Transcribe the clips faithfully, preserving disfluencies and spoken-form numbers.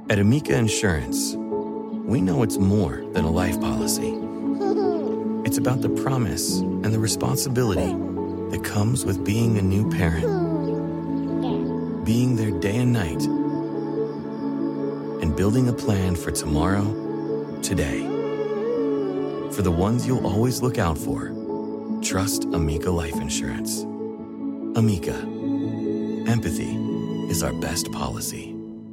At Amica Insurance, we know it's more than a life policy. It's about the promise and the responsibility that comes with being a new parent. Being there day and night, and building a plan for tomorrow, today. For the ones you'll always look out for, trust Amica Life Insurance. Amica, empathy is our best policy.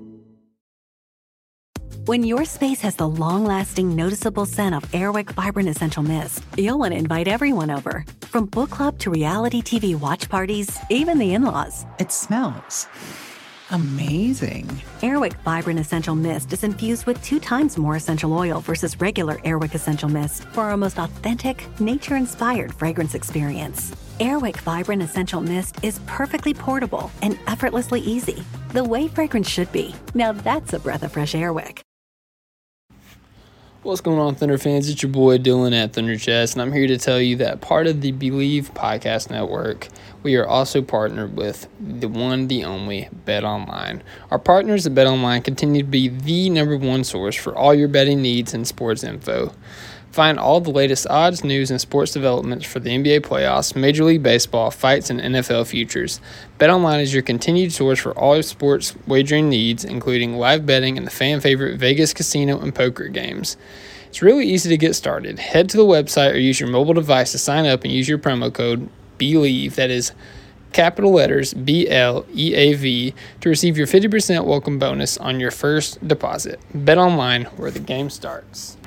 When your space has the long-lasting, noticeable scent of Airwick Vibrant Essential Mist, you'll want to invite everyone over. From book club to reality T V watch parties, even the in-laws. It smells amazing. Airwick Vibrant Essential Mist is infused with two times more essential oil versus regular Airwick Essential Mist for our most authentic, nature-inspired fragrance experience. Airwick Vibrant Essential Mist is perfectly portable and effortlessly easy. The way fragrance should be. Now that's a breath of fresh Airwick. What's going on, Thunder fans? It's your boy Dylan at Thunder Chess, and I'm here to tell you that part of the Believe Podcast Network, we are also partnered with the one, the only, BetOnline. Our partners at BetOnline continue to be the number one source for all your betting needs and sports info. Find all the latest odds, news, and sports developments for the N B A playoffs, Major League Baseball, fights, and N F L futures. BetOnline is your continued source for all your sports wagering needs, including live betting and the fan favorite Vegas casino and poker games. It's really easy to get started. Head to the website or use your mobile device to sign up and use your promo code BELIEVE, that is capital letters B L E A V, to receive your fifty percent welcome bonus on your first deposit. BetOnline, where the game starts.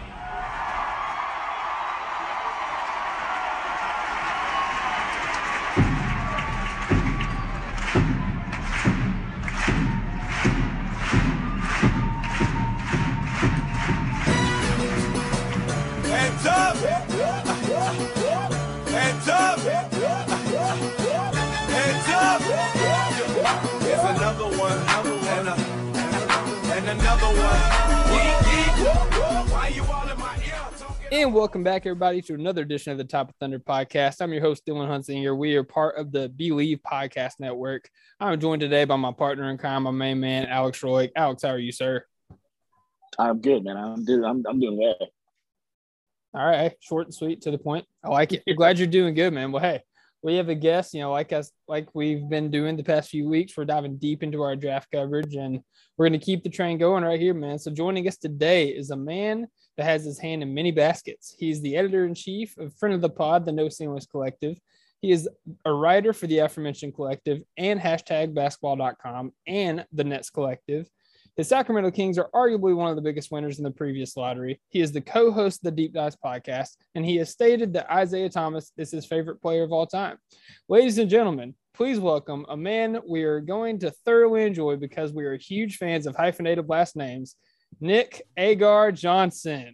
And welcome back, everybody, to another edition of the Top of Thunder podcast. I'm your host, Dylan Hunsinger. We are part of the Believe Podcast Network. I'm joined today by my partner in crime, my main man, Alex Roy. Alex, how are you, sir? I'm good, man. I'm doing, I'm, I'm doing well. All right, short and sweet, to the point. I like it. I'm glad you're doing good, man. Well, hey, we have a guest, you know, like us, like we've been doing the past few weeks. We're diving deep into our draft coverage, and we're going to keep the train going right here, man. So joining us today is a man that has his hand in many baskets. He's the editor-in-chief of Friend of the Pod, the No Ceilings Collective. He is a writer for the aforementioned collective and hashtag basketball dot com and the Nets Collective. The Sacramento Kings are arguably one of the biggest winners in the previous lottery. He is the co-host of the Deep Dives podcast, and he has stated that Isaiah Thomas is his favorite player of all time. Ladies and gentlemen, please welcome a man we are going to thoroughly enjoy because we are huge fans of hyphenated last names, Nick Agar Johnson.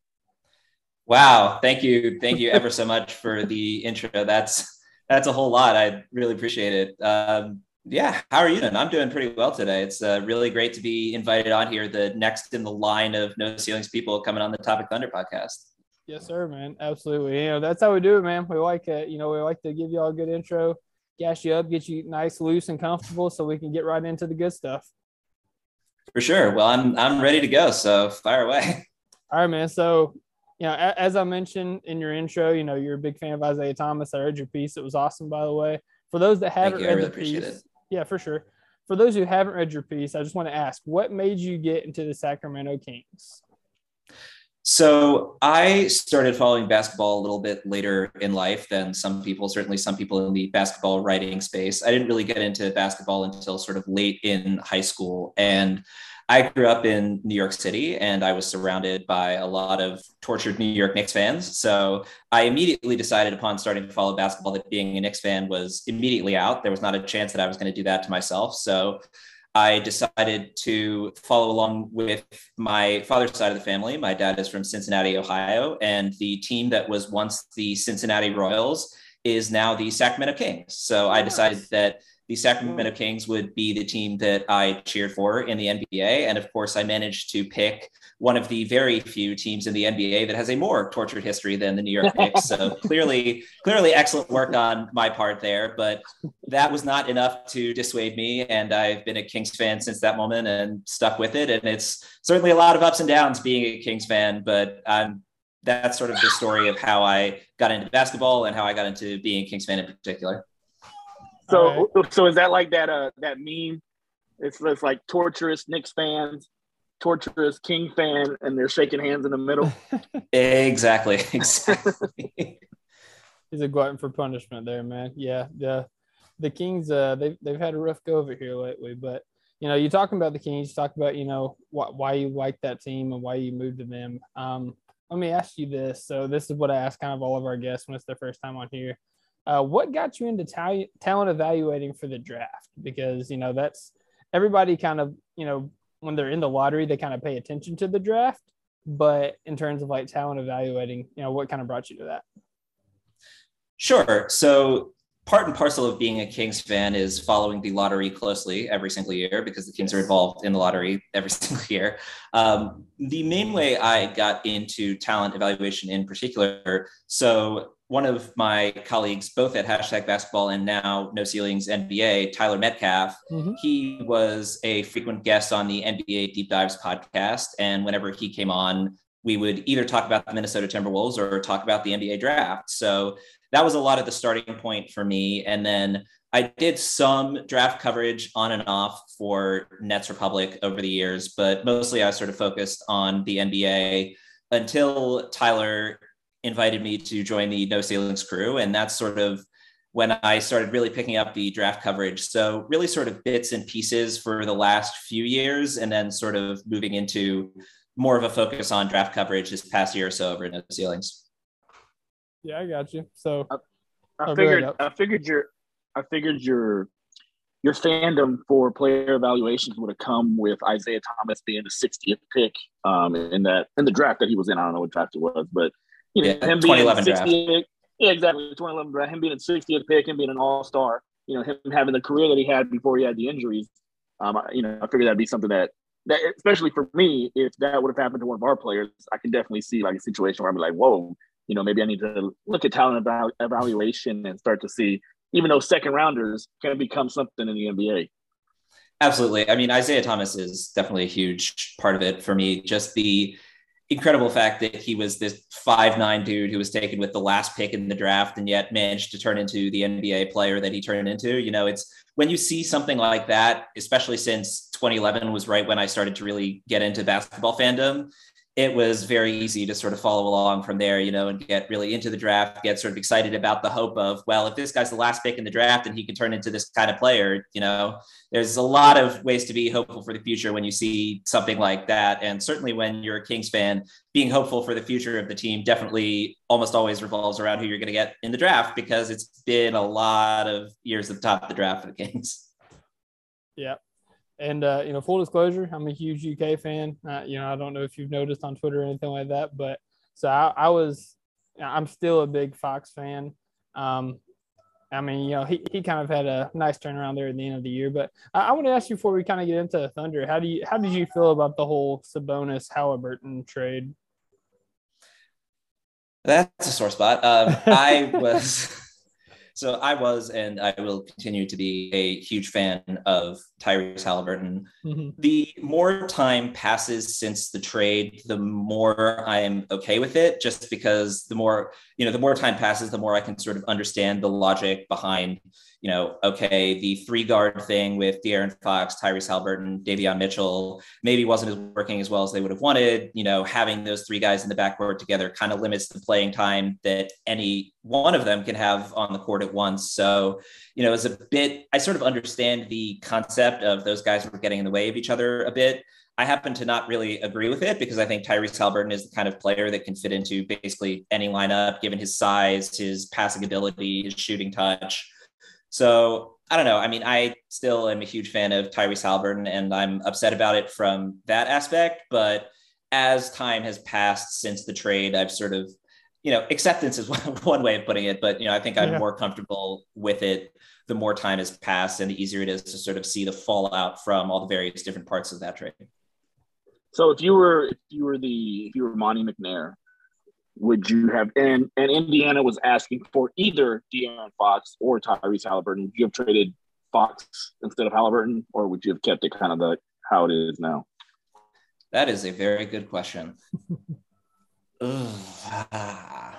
Wow. Thank you. Thank you ever so much for the intro. That's, that's a whole lot. I really appreciate it. Um, yeah. How are you doing? I'm doing pretty well today. It's uh, really great to be invited on here. The next in the line of No Ceilings people coming on the Topic Thunder podcast. Yes, sir, man. Absolutely. You know, that's how we do it, man. We like it. You know, we like to give you all a good intro, gas you up, get you nice, loose, and comfortable so we can get right into the good stuff. For sure. Well, I'm I'm ready to go. So fire away. All right, man. So, you know, as I mentioned in your intro, you know, you're a big fan of Isaiah Thomas. I read your piece. It was awesome, by the way. For those that haven't read really the piece, yeah, for sure. For those who haven't read your piece, I just want to ask, what made you get into the Sacramento Kings? So I started following basketball a little bit later in life than some people, certainly some people in the basketball writing space. I didn't really get into basketball until sort of late in high school. And I grew up in New York City, and I was surrounded by a lot of tortured New York Knicks fans. So I immediately decided upon starting to follow basketball that being a Knicks fan was immediately out. There was not a chance that I was going to do that to myself. So I decided to follow along with my father's side of the family. My dad is from Cincinnati, Ohio, and the team that was once the Cincinnati Royals is now the Sacramento Kings. So I decided that the Sacramento Kings would be the team that I cheered for in the N B A. And of course, I managed to pick one of the very few teams in the N B A that has a more tortured history than the New York Knicks. So clearly, clearly excellent work on my part there, but that was not enough to dissuade me. And I've been a Kings fan since that moment and stuck with it. And it's certainly a lot of ups and downs being a Kings fan, but I'm that's sort of the story of how I got into basketball and how I got into being a Kings fan in particular. So, right. so is that like that, uh, that meme? It's, it's like torturous Knicks fans, torturous King fan, and they're shaking hands in the middle. Exactly. Exactly. He's a glutton for punishment there, man. Yeah. The, the Kings, uh, they've, they've had a rough go over here lately, but you know, you're talking about the Kings, you talk about, you know, wh- why you like that team and why you moved to them. Um, Let me ask you this. So this is what I ask kind of all of our guests when it's their first time on here. Uh, what got you into ta- talent evaluating for the draft? Because, you know, that's everybody kind of, you know, when they're in the lottery, they kind of pay attention to the draft. But in terms of like talent evaluating, you know, what kind of brought you to that? Sure. So part and parcel of being a Kings fan is following the lottery closely every single year because the Kings are involved in the lottery every single year. Um, the main way I got into talent evaluation in particular, so one of my colleagues, both at Hashtag Basketball and now No Ceilings N B A, Tyler Metcalf, mm-hmm. he was a frequent guest on the N B A Deep Dives podcast. And whenever he came on, we would either talk about the Minnesota Timberwolves or talk about the N B A draft. So that was a lot of the starting point for me. And then I did some draft coverage on and off for Nets Republic over the years, but mostly I sort of focused on the N B A until Tyler invited me to join the No Ceilings crew. And that's sort of when I started really picking up the draft coverage. So really sort of bits and pieces for the last few years, and then sort of moving into more of a focus on draft coverage this past year or so over at No Ceilings. Yeah, I got you. So I, I oh, figured, I figured your, I figured your, your fandom for player evaluations would have come with Isaiah Thomas being the sixtieth pick um, in that in the draft that he was in. I don't know what draft it was, but you know, yeah, him being the sixtieth draft. Yeah, exactly. twenty eleven draft. Him being the sixtieth pick, him being an all-star. You know, him having the career that he had before he had the injuries. Um, I, you know, I figured that'd be something that. That, especially for me, if that would have happened to one of our players, I can definitely see like a situation where I'd be like, whoa, you know, maybe I need to look at talent eval- evaluation and start to see, even though second rounders can become something in the N B A. Absolutely. I mean, Isaiah Thomas is definitely a huge part of it for me. Just the incredible fact that he was this five nine dude who was taken with the last pick in the draft and yet managed to turn into the N B A player that he turned into. You know, it's when you see something like that, especially since twenty eleven was right when I started to really get into basketball fandom, it was very easy to sort of follow along from there, you know, and get really into the draft, get sort of excited about the hope of, well, if this guy's the last pick in the draft and he can turn into this kind of player, you know, there's a lot of ways to be hopeful for the future when you see something like that. And certainly when you're a Kings fan, being hopeful for the future of the team definitely almost always revolves around who you're going to get in the draft, because it's been a lot of years at the top of the draft for the Kings. Yeah. And, uh, you know, full disclosure, I'm a huge U K fan. Uh, you know, I don't know if you've noticed on Twitter or anything like that, but so I, I was, I'm still a big Fox fan. Um, I mean, you know, he, he kind of had a nice turnaround there at the end of the year, but I, I want to ask you before we kind of get into Thunder, how do you, how did you feel about the whole Sabonis Halliburton trade? That's a sore spot. Um, I was... So I was, and I will continue to be, a huge fan of Tyrese Halliburton. Mm-hmm. The more time passes since the trade, the more I am okay with it, just because the more, you know, the more time passes, the more I can sort of understand the logic behind, you know, okay, the three guard thing with De'Aaron Fox, Tyrese Halliburton, Davion Mitchell maybe wasn't as working as well as they would have wanted. You know, having those three guys in the backcourt together kind of limits the playing time that any one of them can have on the court at once. So, you know, it's a bit, I sort of understand the concept of those guys were getting in the way of each other a bit. I happen to not really agree with it, because I think Tyrese Halliburton is the kind of player that can fit into basically any lineup, given his size, his passing ability, his shooting touch. So I don't know. I mean, I still am a huge fan of Tyrese Halliburton, and I'm upset about it from that aspect. But as time has passed since the trade, I've sort of, you know, acceptance is one way of putting it, but, you know, I think I'm yeah. more comfortable with it the more time has passed and the easier it is to sort of see the fallout from all the various different parts of that trade. So if you were if you were the if you were Monty McNair, would you have and and Indiana was asking for either De'Aaron Fox or Tyrese Halliburton, would you have traded Fox instead of Halliburton, or would you have kept it kind of the how it is now? That is a very good question. I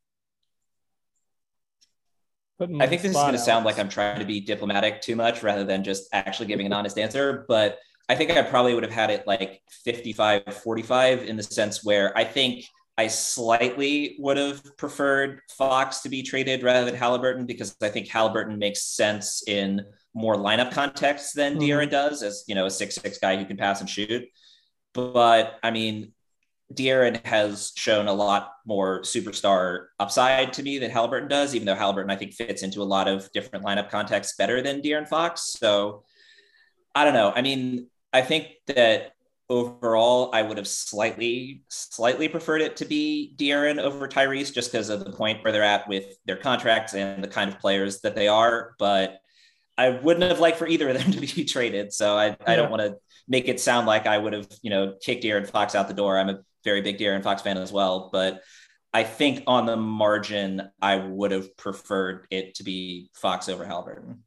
think this is going to sound like I'm trying to be diplomatic too much rather than just actually giving an honest answer, but I think I probably would have had it like fifty-five forty-five in the sense where I think I slightly would have preferred Fox to be traded rather than Halliburton, because I think Halliburton makes sense in more lineup context than mm-hmm. De'Aaron does, as, you know, a six six guy who can pass and shoot. But I mean, De'Aaron has shown a lot more superstar upside to me than Halliburton does, even though Halliburton, I think, fits into a lot of different lineup contexts better than De'Aaron Fox. So I don't know. I mean, I think that overall, I would have slightly, slightly preferred it to be De'Aaron over Tyrese, just because of the point where they're at with their contracts and the kind of players that they are. But I wouldn't have liked for either of them to be traded. So I, yeah. I don't want to make it sound like I would have, you know, kicked De'Aaron Fox out the door. I'm a very big De'Aaron Fox fan as well. But I think on the margin, I would have preferred it to be Fox over Halliburton.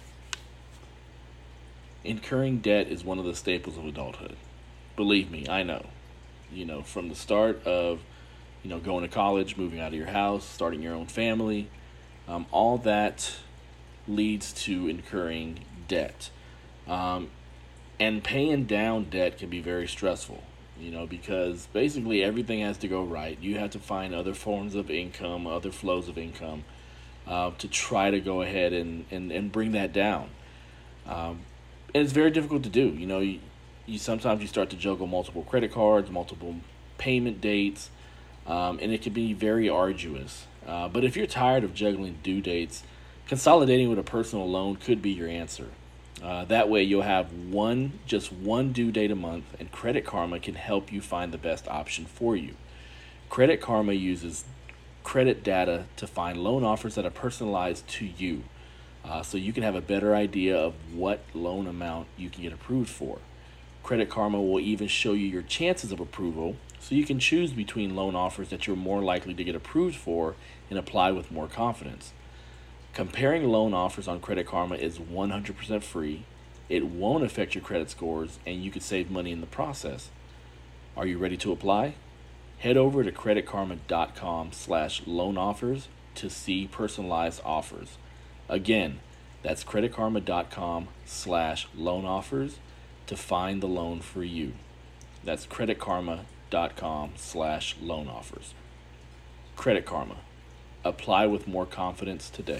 Incurring debt is one of the staples of adulthood. Believe me, I know. You know, from the start of, you know, going to college, moving out of your house, starting your own family, um, all that leads to incurring debt. Um, and paying down debt can be very stressful, you know, because basically everything has to go right. You have to find other forms of income, other flows of income, uh, to try to go ahead and, and, and bring that down. Um, and it's very difficult to do. You know, you, you sometimes you start to juggle multiple credit cards, multiple payment dates, um, and it can be very arduous. Uh, but if you're tired of juggling due dates, consolidating with a personal loan could be your answer. Uh, that way you'll have one, just one due date a month, and Credit Karma can help you find the best option for you. Credit Karma uses credit data to find loan offers that are personalized to you, uh, so you can have a better idea of what loan amount you can get approved for. Credit Karma will even show you your chances of approval, so you can choose between loan offers that you're more likely to get approved for and apply with more confidence. Comparing loan offers on Credit Karma is one hundred percent free. It won't affect your credit scores, and you can save money in the process. Are you ready to apply? Head over to creditkarma.com slash loan offers to see personalized offers. Again, that's creditkarma.com slash loan offers to find the loan for you. That's creditkarma.com slash loan offers. Credit Karma. Apply with more confidence today.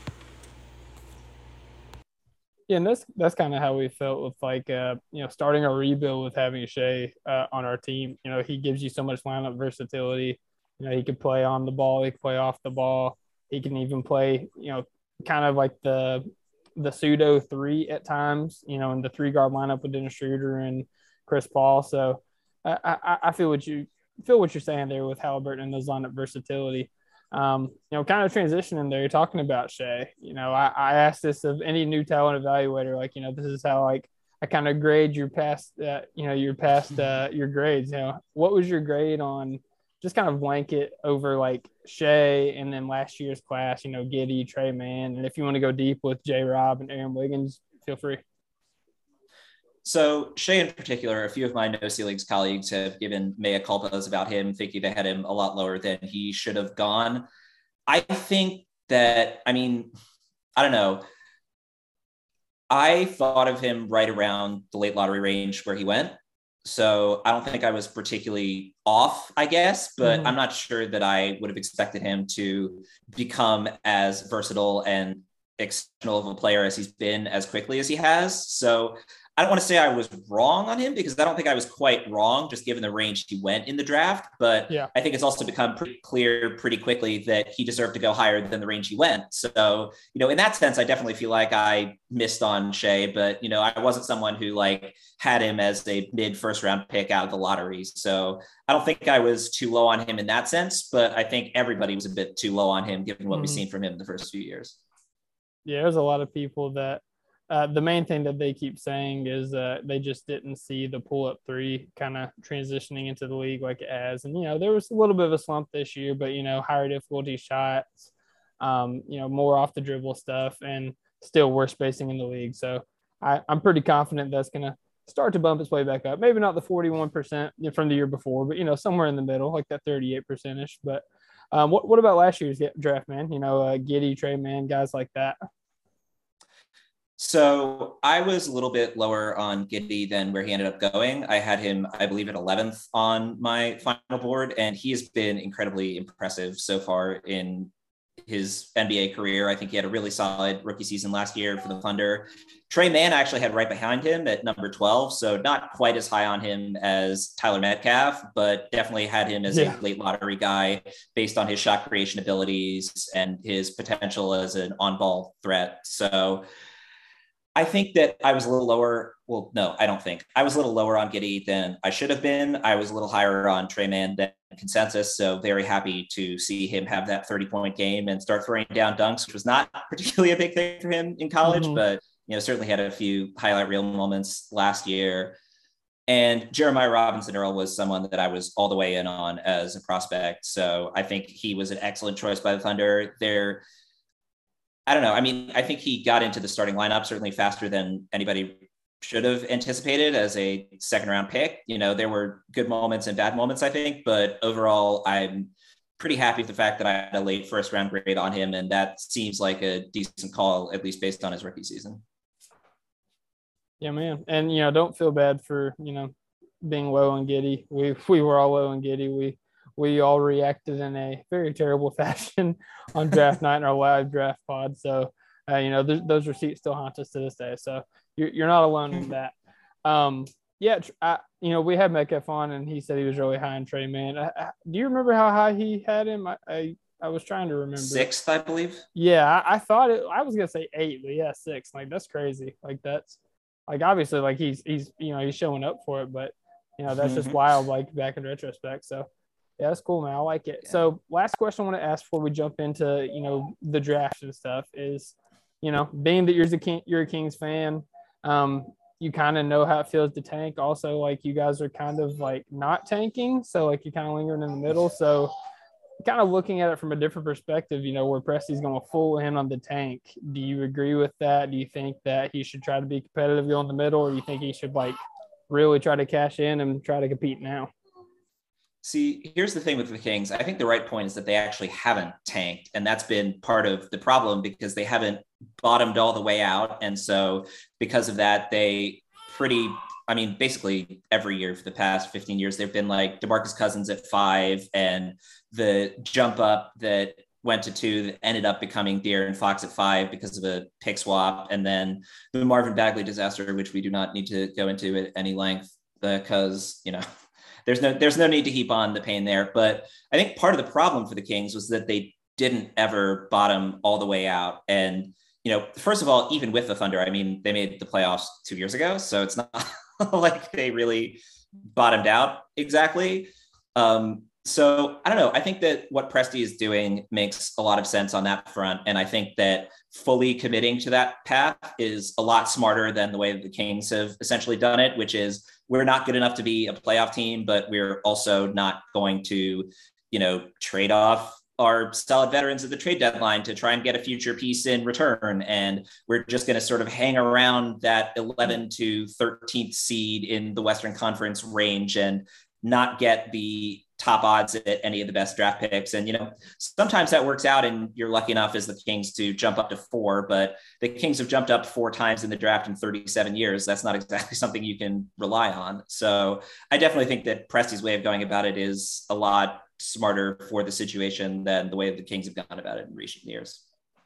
Yeah, and that's that's kind of how we felt with like uh you know starting a rebuild with having Shai uh, on our team. You know, he gives you so much lineup versatility. You know, he could play on the ball, he could play off the ball, he can even play, you know, kind of like the the pseudo three at times. You know, in the three guard lineup with Dennis Schroeder and Chris Paul. So I, I I feel what you feel what you're saying there with Halliburton and those lineup versatility. Um, you know, kind of transitioning there, you're talking about Shai. You know, I, I asked this of any new talent evaluator, like, you know, this is how like I kind of grade your past, uh, you know, your past, uh, your grades. You know, what was your grade on just kind of blanket over like Shai and then last year's class? You know, Giddey, Trey Mann, and if you want to go deep with J. Rob and Aaron Wiggins, feel free. So Shai in particular, a few of my No Ceilings colleagues have given mea culpas about him, thinking they had him a lot lower than he should have gone. I think that, I mean, I don't know. I thought of him right around the late lottery range where he went. So I don't think I was particularly off, I guess, but mm-hmm. I'm not sure that I would have expected him to become as versatile and exceptional of a player as he's been as quickly as he has. So I don't want to say I was wrong on him, because I don't think I was quite wrong, just given the range he went in the draft. But yeah. I think it's also become pretty clear pretty quickly that he deserved to go higher than the range he went. So, you know, in that sense, I definitely feel like I missed on Shai, but, you know, I wasn't someone who like had him as a mid first round pick out of the lottery. So I don't think I was too low on him in that sense, but I think everybody was a bit too low on him, given what mm-hmm. we've seen from him in the first few years. Yeah, there's a lot of people that uh, the main thing that they keep saying is uh, they just didn't see the pull-up three kind of transitioning into the league like it has. And, you know, there was a little bit of a slump this year, but, you know, higher difficulty shots, um, you know, more off the dribble stuff, and still worse spacing in the league. So I, I'm pretty confident that's going to start to bump its way back up. Maybe not the forty-one percent from the year before, but, you know, somewhere in the middle, like that thirty-eight percent-ish. But um, what, what about last year's draft, man? You know, uh, Giddey, Tre Mann, guys like that. So I was a little bit lower on Giddey than where he ended up going. I had him, I believe, at eleventh on my final board, and he has been incredibly impressive so far in his N B A career. I think he had a really solid rookie season last year for the Thunder. Tre Mann I actually had right behind him at number twelve, so not quite as high on him as Tyler Metcalf, but definitely had him as yeah. a late lottery guy based on his shot creation abilities and his potential as an on-ball threat. So I think that I was a little lower. Well, no, I don't think. I was a little lower on Giddey than I should have been. I was a little higher on Tre Mann than consensus. So very happy to see him have that thirty-point game and start throwing down dunks, which was not particularly a big thing for him in college, mm-hmm. but you know, certainly had a few highlight reel moments last year. And Jeremiah Robinson Earl was someone that I was all the way in on as a prospect. So I think he was an excellent choice by the Thunder. They're I don't know. I mean, I think he got into the starting lineup certainly faster than anybody should have anticipated as a second round pick. You know, there were good moments and bad moments, I think, but overall, I'm pretty happy with the fact that I had a late first round grade on him. And that seems like a decent call, at least based on his rookie season. Yeah, man. And, you know, don't feel bad for, you know, being low on Giddey. We, we were all low on Giddey. We, We all reacted in a very terrible fashion on draft night in our live draft pod. So, uh, you know, th- those receipts still haunt us to this day. So you're, you're not alone in that. Um, yeah, I, you know, we had Metcalf on, and he said he was really high on Tre Mann. I, I, do you remember how high he had him? I, I, I was trying to remember. Sixth, I believe. Yeah, I, I thought it. I was gonna say eight, but yeah, six. Like that's crazy. Like that's like obviously like he's he's you know he's showing up for it, but you know that's just wild. Like back in retrospect, so. Yeah, that's cool, man. I like it. Yeah. So last question I want to ask before we jump into, you know, the draft and stuff is, you know, being that you're a, King, you're a Kings fan, um, you kind of know how it feels to tank. Also, like you guys are kind of like not tanking. So like you're kind of lingering in the middle. So kind of looking at it from a different perspective, you know, where Presti's going full in on the tank. Do you agree with that? Do you think that he should try to be competitive going in the middle, or do you think he should like really try to cash in and try to compete now? See, here's the thing with the Kings. I think the right point is that they actually haven't tanked. And that's been part of the problem because they haven't bottomed all the way out. And so because of that, they pretty, I mean, basically every year for the past fifteen years, they've been like DeMarcus Cousins at five and the jump up that went to two that ended up becoming De'Aaron Fox at five because of a pick swap. And then the Marvin Bagley disaster, which we do not need to go into at any length because, you know, There's no there's no need to heap on the pain there. But I think part of the problem for the Kings was that they didn't ever bottom all the way out. And, you know, first of all, even with the Thunder, I mean, they made the playoffs two years ago. So it's not like they really bottomed out exactly. Um, so I don't know. I think that what Presti is doing makes a lot of sense on that front. And I think that fully committing to that path is a lot smarter than the way that the Kings have essentially done it, which is we're not good enough to be a playoff team, but we're also not going to, you know, trade off our solid veterans at the trade deadline to try and get a future piece in return. And we're just going to sort of hang around that eleven to thirteenth seed in the Western Conference range and not get the top odds at any of the best draft picks. And, you know, sometimes that works out and you're lucky enough as the Kings to jump up to four, but the Kings have jumped up four times in the draft in thirty-seven years. That's not exactly something you can rely on. So I definitely think that Presti's way of going about it is a lot smarter for the situation than the way the Kings have gone about it in recent years.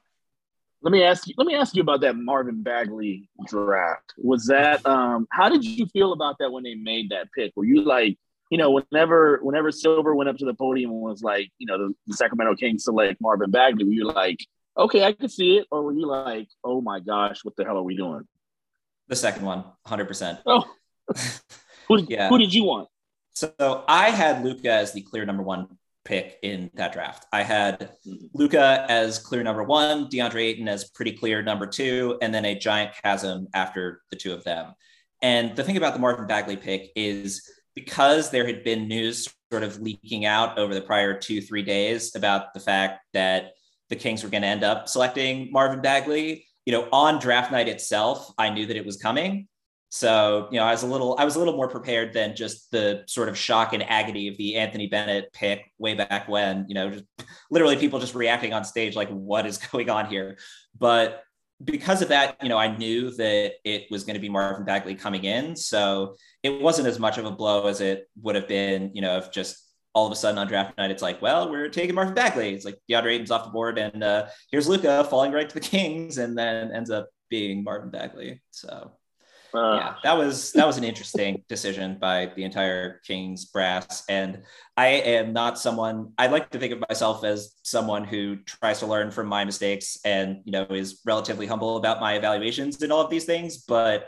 Let me ask you, let me ask you about that Marvin Bagley draft. Was that, um, how did you feel about that when they made that pick? Were you like, you know, whenever whenever Silver went up to the podium and was like, you know, the, the Sacramento Kings select Marvin Bagley, were you like, okay, I can see it? Or were you like, oh my gosh, what the hell are we doing? The second one, one hundred percent. Oh, who, yeah. who did you want? So I had Luka as the clear number one pick in that draft. I had Luka as clear number one, DeAndre Ayton as pretty clear number two, and then a giant chasm after the two of them. And the thing about the Marvin Bagley pick is because there had been news sort of leaking out over the prior two, three days about the fact that the Kings were going to end up selecting Marvin Bagley, you know, on draft night itself, I knew that it was coming. So, you know, I was a little, I was a little more prepared than just the sort of shock and agony of the Anthony Bennett pick way back when, you know, just literally people just reacting on stage, like, what is going on here? But because of that, you know, I knew that it was going to be Marvin Bagley coming in. So it wasn't as much of a blow as it would have been, you know, if just all of a sudden on draft night, it's like, well, we're taking Marvin Bagley. It's like DeAndre Ayton's off the board and uh, here's Luka falling right to the Kings and then ends up being Marvin Bagley. So uh, yeah, that was, that was an interesting decision by the entire Kings brass. And I am not someone, I like to think of myself as someone who tries to learn from my mistakes and, you know, is relatively humble about my evaluations and all of these things. But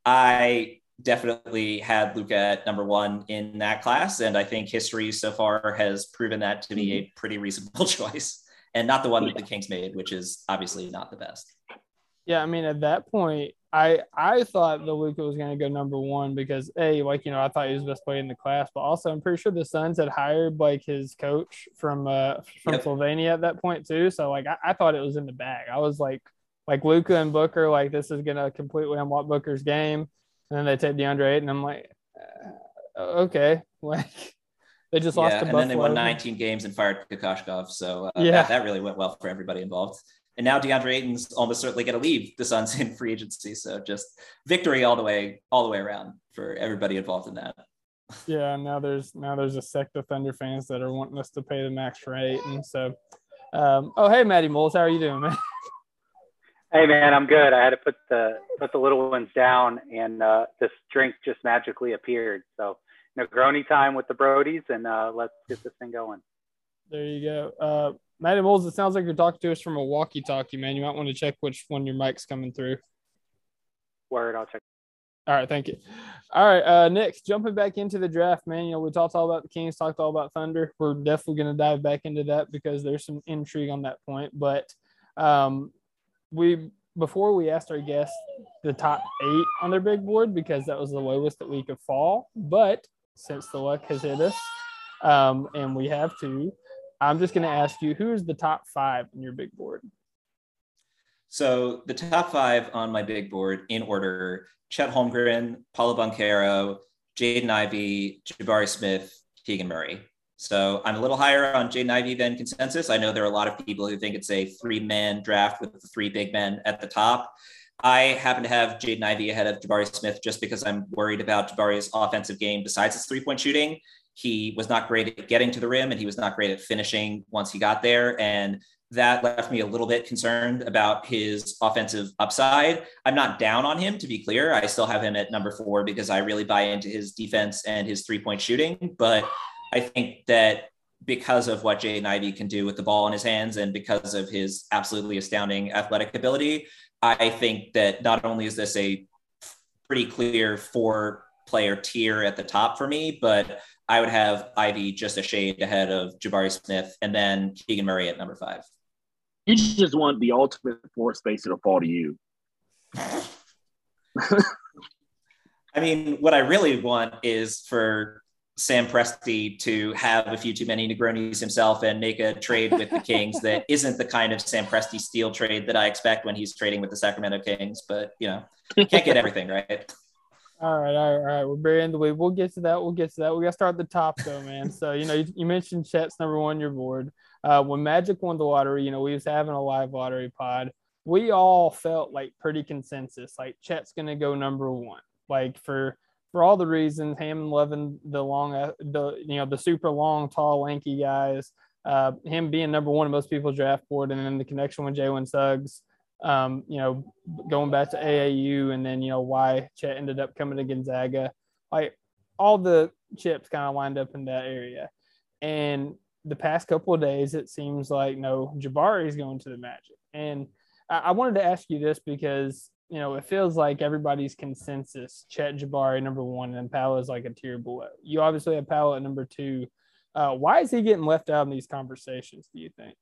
I definitely had Luka at number one in that class. And I think history so far has proven that to be a pretty reasonable choice and not the one that the Kings made, which is obviously not the best. Yeah. I mean, at that point, I, I thought the Luka was going to go number one because A, like, you know, I thought he was the best player in the class, but also I'm pretty sure the Suns had hired like his coach from, uh, from Yep. Slovenia at that point too. So like, I, I thought it was in the bag. I was like, like Luka and Booker, like this is going to completely unlock Booker's game. And then they take DeAndre Ayton, and I'm like, uh, okay, like they just Yeah, lost to and Buffalo. then they won nineteen games and fired Kokoshkov. So uh, Yeah. that, that really went well for everybody involved. And now DeAndre Ayton's almost certainly going to leave the Suns in free agency. So just victory all the way, all the way around for everybody involved in that. Yeah, now there's now there's a sect of Thunder fans that are wanting us to pay the max for Ayton. So, um, oh hey, Matty Moles, how are you doing, man? Hey man, I'm good. I had to put the put the little ones down, and uh, this drink just magically appeared. So Negroni time with the Brodies, and uh, let's get this thing going. There you go. Uh, Matty Moles, it sounds like you're talking to us from a walkie-talkie, man. You might want to check which one your mic's coming through. Word, I'll check. All right, thank you. All right, uh, next, jumping back into the draft, man. You know, we talked all about the Kings, talked all about Thunder. We're definitely going to dive back into that because there's some intrigue on that point. But um, we before we asked our guests the top eight on their big board because that was the lowest that we could fall. But since the luck has hit us, um, and we have to, I'm just going to ask you, who is the top five on your big board? So the top five on my big board in order: Chet Holmgren, Paulo Banchero, Jaden Ivey, Jabari Smith, Keegan Murray. So I'm a little higher on Jaden Ivey than consensus. I know there are a lot of people who think it's a three-man draft with the three big men at the top. I happen to have Jaden Ivey ahead of Jabari Smith just because I'm worried about Jabari's offensive game besides his three-point shooting. He was not great at getting to the rim, and he was not great at finishing once he got there. And that left me a little bit concerned about his offensive upside. I'm not down on him, to be clear. I still have him at number four because I really buy into his defense and his three-point shooting. But I think that because of what Jaden Ivey can do with the ball in his hands and because of his absolutely astounding athletic ability, I think that not only is this a pretty clear four-player tier at the top for me, but I would have Ivey just a shade ahead of Jabari Smith and then Keegan Murray at number five. You just want the ultimate floor spacer to fall to you. I mean, what I really want is for Sam Presti to have a few too many Negronis himself and make a trade with the Kings that isn't the kind of Sam Presti steal trade that I expect when he's trading with the Sacramento Kings. But, you know, can't get everything, right? All right, all right, all right. We're burying the lead. We'll get to that. We'll get to that. We got to start at the top, though, man. So, you know, you, you mentioned Chet's number one on your board. Uh, when Magic won the lottery, you know, we was having a live lottery pod. We all felt like pretty consensus, like Chet's going to go number one. Like for for all the reasons, him loving the long, uh, the you know, the super long, tall, lanky guys, uh, him being number one in most people's draft board, and then the connection with Jalen Suggs. Um, you know, going back to A A U and then, you know, why Chet ended up coming to Gonzaga, like all the chips kind of lined up in that area. And the past couple of days, it seems like, no, Jabari is going to the Magic. And I, I wanted to ask you this because, you know, it feels like everybody's consensus, Chet Jabari, number one, and Paolo is like a tier below. You obviously have Paolo at number two. Uh, why is he getting left out in these conversations, do you think?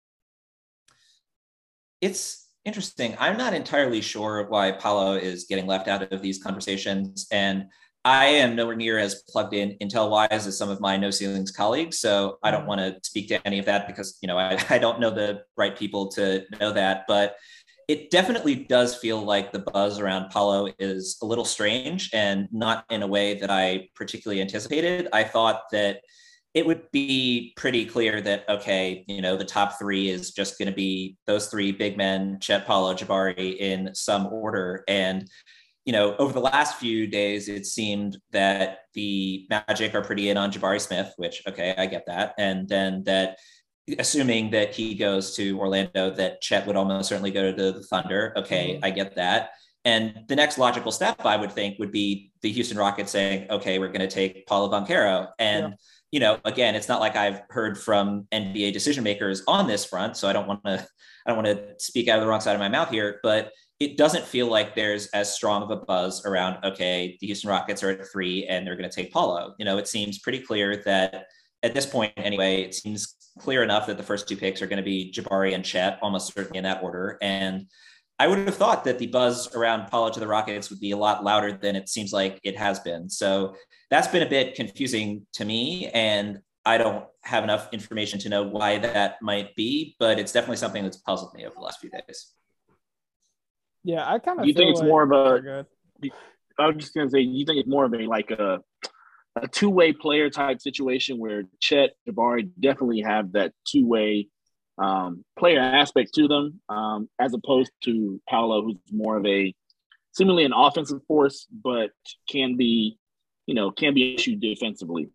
It's interesting. I'm not entirely sure why Paolo is getting left out of these conversations. And I am nowhere near as plugged in Intel-wise as some of my No Ceilings colleagues. So I don't want to speak to any of that because, you know, I, I don't know the right people to know that. But it definitely does feel like the buzz around Paolo is a little strange and not in a way that I particularly anticipated. I thought that it would be pretty clear that, okay, you know, the top three is just going to be those three big men, Chet, Paolo, Jabari, in some order. And, you know, over the last few days, it seemed that the Magic are pretty in on Jabari Smith, which, okay, I get that. And then that, assuming that he goes to Orlando, that Chet would almost certainly go to the Thunder. Okay, mm-hmm. I get that. And the next logical step, I would think, would be the Houston Rockets saying, okay, we're going to take Paolo Banchero. And, yeah. you know, again, it's not like I've heard from N B A decision makers on this front, so I don't want to, I don't want to speak out of the wrong side of my mouth here, but it doesn't feel like there's as strong of a buzz around, okay, the Houston Rockets are at three and they're going to take Paolo. You know, it seems pretty clear that at this point anyway, it seems clear enough that the first two picks are going to be Jabari and Chet, almost certainly in that order. And I would have thought that the buzz around Paolo to the Rockets would be a lot louder than it seems like it has been. So that's been a bit confusing to me. And I don't have enough information to know why that might be, but it's definitely something that's puzzled me over the last few days. Yeah, I kind of You think it's like, more of a, I was just going to say, you think it's more of a, like a, a two-way player type situation where Chet, Jabari definitely have that two-way um, player aspect to them, um, as opposed to Paolo, who's more of a seemingly an offensive force, but can be, you know, can be issued defensively.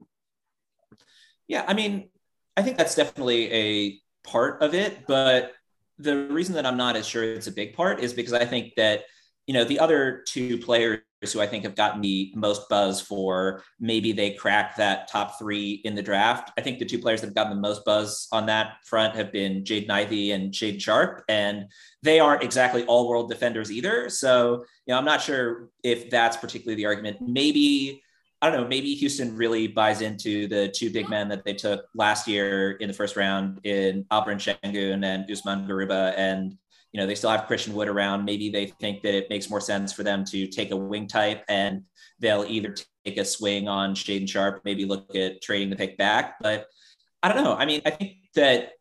Yeah, I mean, I think that's definitely a part of it, but the reason that I'm not as sure it's a big part is because I think that, you know, the other two players who I think have gotten the most buzz for maybe they crack that top three in the draft. I think the two players that have gotten the most buzz on that front have been Jaden Ivey and Shaedon Sharpe, and they aren't exactly all world defenders either. So, you know, I'm not sure if that's particularly the argument. Maybe, I don't know, maybe Houston really buys into the two big men that they took last year in the first round in Alperen Sengun and Usman Garuba, and you know, they still have Christian Wood around. Maybe they think that it makes more sense for them to take a wing type and they'll either take a swing on Shaedon Sharpe, maybe look at trading the pick back. But I don't know. I mean, I think that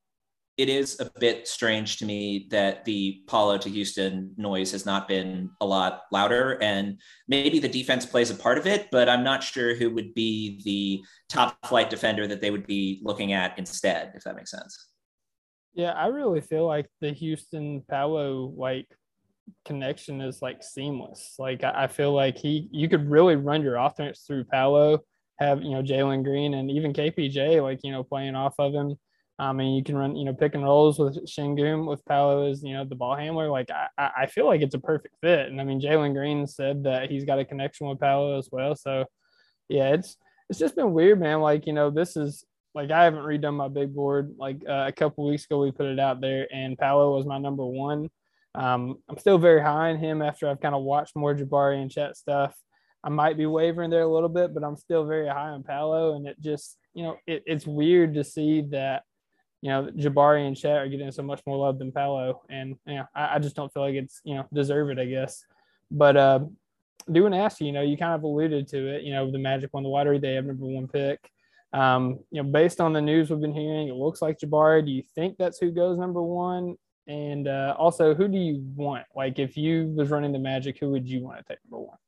it is a bit strange to me that the Paolo to Houston noise has not been a lot louder, and maybe the defense plays a part of it, but I'm not sure who would be the top flight defender that they would be looking at instead, if that makes sense. Yeah, I really feel like the Houston Paolo like connection is like seamless. Like I, I feel like he, you could really run your offense through Paolo, have, you know, Jalen Green and even K P J, like, you know, playing off of him. I mean, you can run, you know, pick and rolls with Sengun with Paolo as, you know, the ball handler. Like I, I feel like it's a perfect fit. And I mean, Jalen Green said that he's got a connection with Paolo as well. So yeah, it's, it's just been weird, man. Like, you know, this is, like, I haven't redone my big board. Like uh, a couple weeks ago, we put it out there, and Paolo was my number one. Um, I'm still very high on him after I've kind of watched more Jabari and Chet stuff. I might be wavering there a little bit, but I'm still very high on Paolo. And it just, you know, it, it's weird to see that, you know, Jabari and Chet are getting so much more love than Paolo. And, you know, I, I just don't feel like it's, you know, deserved, I guess. But uh, I do want to ask you, you know, you kind of alluded to it, you know, the Magic won the lottery. They have number one pick. Um, you know, based on the news we've been hearing, it looks like Jabari. Do you think that's who goes number one? And uh, also, who do you want? Like, if you was running the Magic, who would you want to take number one?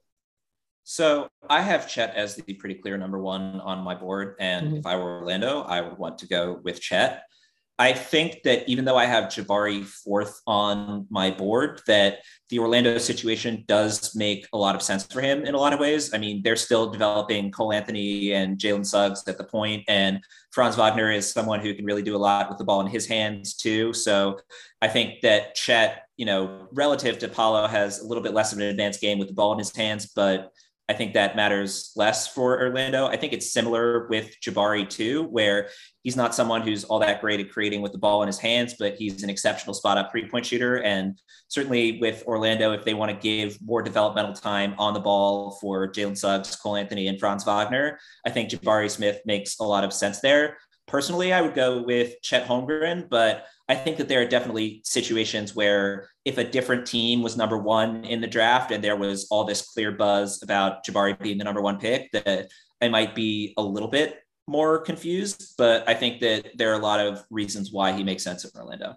So I have Chet as the pretty clear number one on my board. And Mm-hmm. if I were Orlando, I would want to go with Chet. I think that even though I have Jabari fourth on my board, that the Orlando situation does make a lot of sense for him in a lot of ways. I mean, they're still developing Cole Anthony and Jalen Suggs at the point, and Franz Wagner is someone who can really do a lot with the ball in his hands too. So I think that Chet, you know, relative to Paolo, has a little bit less of an advanced game with the ball in his hands, but I think that matters less for Orlando. I think it's similar with Jabari too, where he's not someone who's all that great at creating with the ball in his hands, but he's an exceptional spot up three-point shooter. And certainly with Orlando, if they want to give more developmental time on the ball for Jalen Suggs, Cole Anthony, and Franz Wagner, I think Jabari Smith makes a lot of sense there. Personally, I would go with Chet Holmgren, but I think that there are definitely situations where if a different team was number one in the draft and there was all this clear buzz about Jabari being the number one pick, that I might be a little bit more confused, but I think that there are a lot of reasons why he makes sense in Orlando.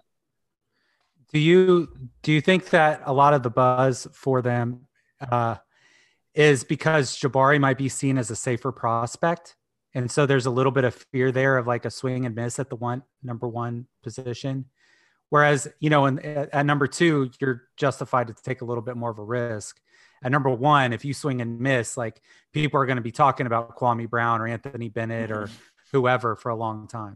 Do you, do you think that a lot of the buzz for them uh, is because Jabari might be seen as a safer prospect? And so there's a little bit of fear there of like a swing and miss at the one number one position. Whereas, you know, in, at number two, you're justified to take a little bit more of a risk. At number one, if you swing and miss, like people are going to be talking about Kwame Brown or Anthony Bennett or whoever for a long time.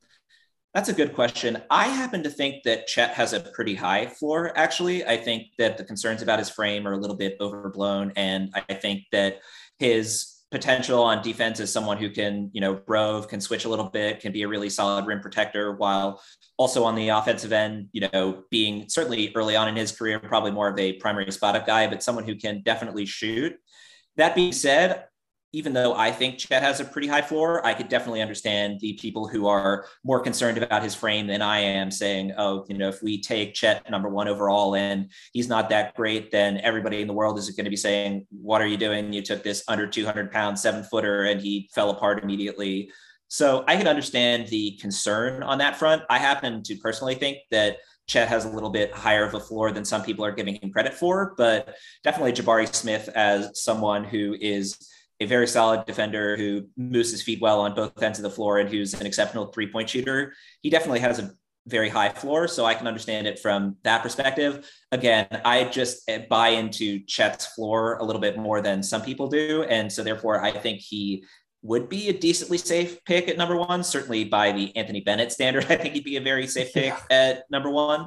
That's a good question. I happen to think that Chet has a pretty high floor, actually. I think that the concerns about his frame are a little bit overblown. And I think that his potential on defense as someone who can, you know, rove, can switch a little bit, can be a really solid rim protector, while also on the offensive end, you know, being certainly early on in his career, probably more of a primary spot up guy, but someone who can definitely shoot. That being said, even though I think Chet has a pretty high floor, I could definitely understand the people who are more concerned about his frame than I am, saying, oh, you know, if we take Chet number one overall and he's not that great, then everybody in the world is going to be saying, what are you doing? You took this under two hundred pound seven footer and he fell apart immediately. So I can understand the concern on that front. I happen to personally think that Chet has a little bit higher of a floor than some people are giving him credit for, but definitely Jabari Smith as someone who is a very solid defender who moves his feet well on both ends of the floor and who's an exceptional three-point shooter. He definitely has a very high floor, so I can understand it from that perspective. Again, I just buy into Chet's floor a little bit more than some people do, and so therefore I think he would be a decently safe pick at number one. Certainly by the Anthony Bennett standard, I think he'd be a very safe pick yeah. at number one.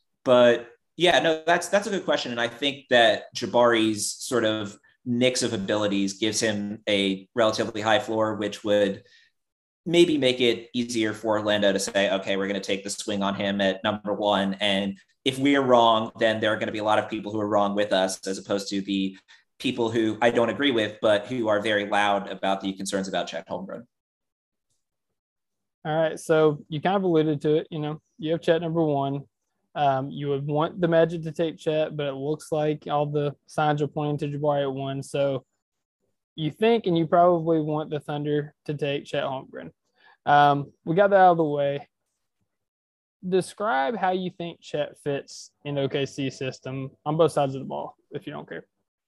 But yeah, no, that's that's a good question, and I think that Jabari's sort of mix of abilities gives him a relatively high floor, which would maybe make it easier for Orlando to say, okay, we're going to take the swing on him at number one. And if we are wrong, then there are going to be a lot of people who are wrong with us, as opposed to the people who I don't agree with, but who are very loud about the concerns about Chet Holmgren. All right. So you kind of alluded to it, you know, you have Chet number one. Um, you would want the Magic to take Chet, but it looks like all the signs are pointing to Jabari at one. So you think, and you probably want the Thunder to take Chet Holmgren. Um, we got that out of the way. Describe how you think Chet fits in O K C system on both sides of the ball, if you don't care.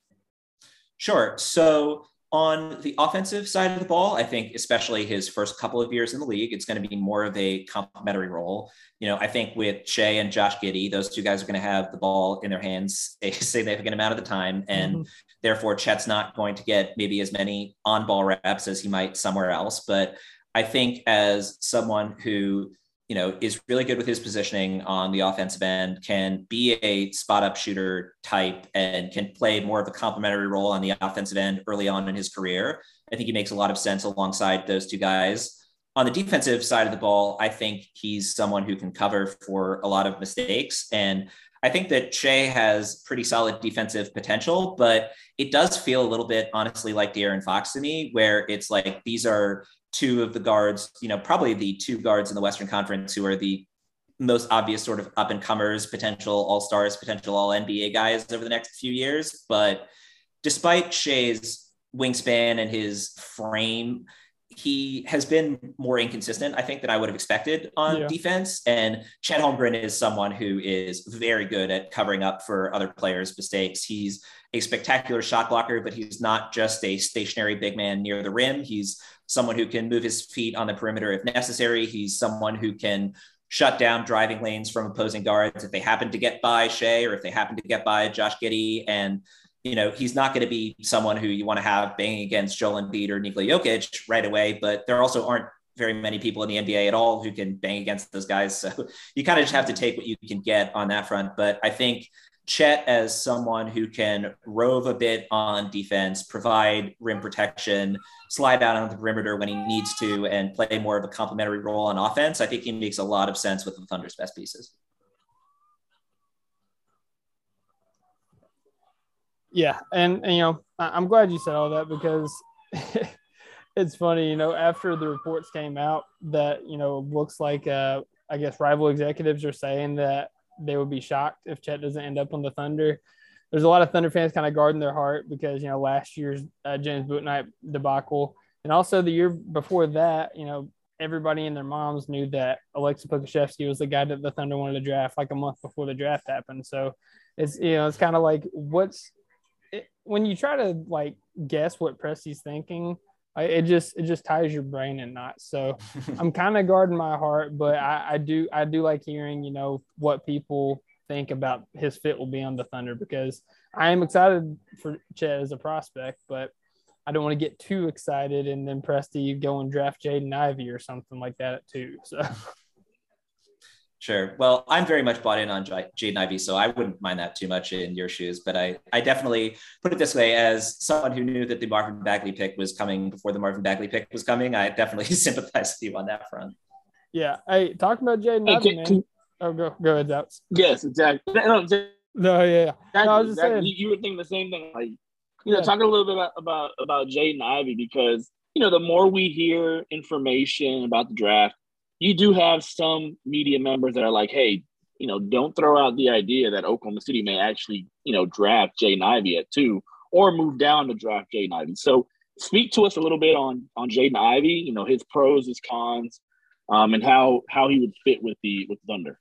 Sure. So on the offensive side of the ball, I think especially his first couple of years in the league, it's going to be more of a complementary role. You know, I think with Shea and Josh Giddey, those two guys are going to have the ball in their hands a significant amount of the time. And mm-hmm. therefore, Chet's not going to get maybe as many on-ball reps as he might somewhere else. But I think as someone who, you know, is really good with his positioning on the offensive end, can be a spot up shooter type, and can play more of a complementary role on the offensive end early on in his career. I think he makes a lot of sense alongside those two guys. On the defensive side of the ball, I think he's someone who can cover for a lot of mistakes. And I think that Shea has pretty solid defensive potential, but it does feel a little bit, honestly, like De'Aaron Fox to me, where it's like, these are two of the guards, you know, probably the two guards in the Western Conference who are the most obvious sort of up and comers, potential all-stars, potential all N B A guys over the next few years. But despite Shea's wingspan and his frame, he has been more inconsistent, I think, than I would have expected on yeah. defense. And Chet Holmgren is someone who is very good at covering up for other players' mistakes. He's a spectacular shot blocker, but he's not just a stationary big man near the rim. He's someone who can move his feet on the perimeter if necessary. He's someone who can shut down driving lanes from opposing guards if they happen to get by Shea or if they happen to get by Josh Giddey. And you know, he's not going to be someone who you want to have banging against Joel Embiid or Nikola Jokic right away, but there also aren't very many people in the N B A at all who can bang against those guys. So you kind of just have to take what you can get on that front. But I think Chet as someone who can rove a bit on defense, provide rim protection, slide out on the perimeter when he needs to, and play more of a complementary role on offense, I think he makes a lot of sense with the Thunder's best pieces. Yeah, and, and you know, I'm glad you said all that because it's funny, you know, after the reports came out that, you know, looks like, uh, I guess, rival executives are saying that they would be shocked if Chet doesn't end up on the Thunder. There's a lot of Thunder fans kind of guarding their heart because, you know, last year's uh, James Bouknight debacle, and also the year before that, you know, everybody and their moms knew that Aleksej Pokusevski was the guy that the Thunder wanted to draft like a month before the draft happened. So it's, you know, it's kind of like what's it, when you try to like guess what Presti's thinking, I, it just it just ties your brain in knots. So I'm kind of guarding my heart, but I, I do I do like hearing, you know, what people think about his fit will be on the Thunder because I am excited for Chet as a prospect, but I don't want to get too excited and then Presti go and draft Jaden Ivey or something like that too. So. Sure. Well, I'm very much bought in on Jaden Ivey, so I wouldn't mind that too much in your shoes. But I, I definitely put it this way, as someone who knew that the Marvin Bagley pick was coming before the Marvin Bagley pick was coming, I definitely sympathize with you on that front. Yeah. Hey, talking about Jaden hey, Ivey, man. Can, oh, go go ahead, Zouts. Yes, exactly. No, exactly. no yeah. Exactly, no, I was just exactly. saying. You, you were thinking the same thing. Like, you know, yeah. talking a little bit about about, about Jaden Ivey because, you know, the more we hear information about the draft, you do have some media members that are like, hey, you know, don't throw out the idea that Oklahoma City may actually, you know, draft Jaden Ivey at two or move down to draft Jaden Ivey. So speak to us a little bit on on Jaden Ivey, you know, his pros, his cons, um, and how how he would fit with the with Thunder.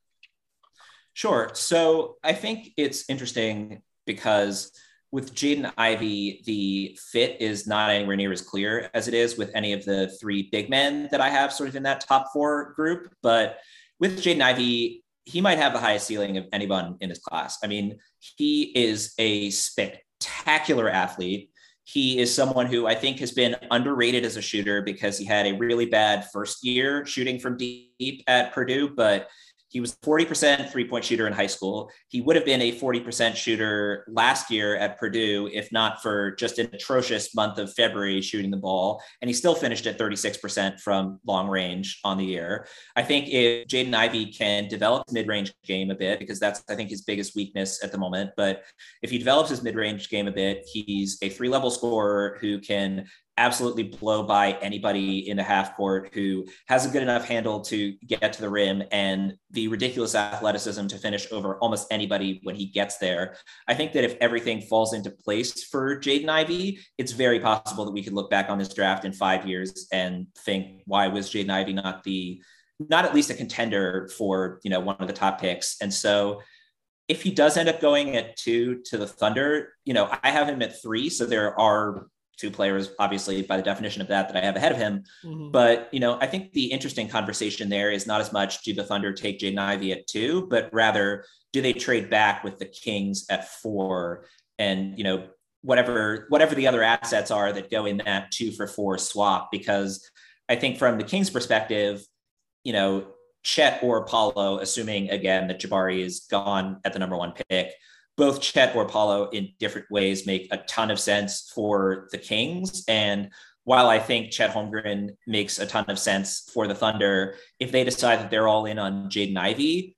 Sure. So I think it's interesting because with Jaden Ivey, the fit is not anywhere near as clear as it is with any of the three big men that I have sort of in that top four group. But with Jaden Ivey, he might have the highest ceiling of anyone in his class. I mean, he is a spectacular athlete. He is someone who I think has been underrated as a shooter because he had a really bad first year shooting from deep at Purdue, but he was forty percent three-point shooter in high school. He would have been a forty percent shooter last year at Purdue, if not for just an atrocious month of February shooting the ball. And he still finished at thirty-six percent from long range on the year. I think if Jaden Ivey can develop his mid-range game a bit, because that's, I think, his biggest weakness at the moment. But if he develops his mid-range game a bit, he's a three-level scorer who can absolutely blow by anybody in the half court, who has a good enough handle to get to the rim and the ridiculous athleticism to finish over almost anybody when he gets there. I think that if everything falls into place for Jaden Ivey, it's very possible that we could look back on this draft in five years and think, why was Jaden Ivey not the, not at least a contender for, you know, one of the top picks? And so if he does end up going at two to the Thunder, you know, I have him at three. So there are two players, obviously, by the definition of that, that I have ahead of him. Mm-hmm. But, you know, I think the interesting conversation there is not as much, do the Thunder take Jaden Ivey at two, but rather, do they trade back with the Kings at four? And, you know, whatever, whatever the other assets are that go in that two for four swap, because I think from the Kings perspective, you know, Chet or Paolo, assuming again that Jabari is gone at the number one pick, both Chet or Paolo in different ways make a ton of sense for the Kings. And while I think Chet Holmgren makes a ton of sense for the Thunder, if they decide that they're all in on Jaden Ivey,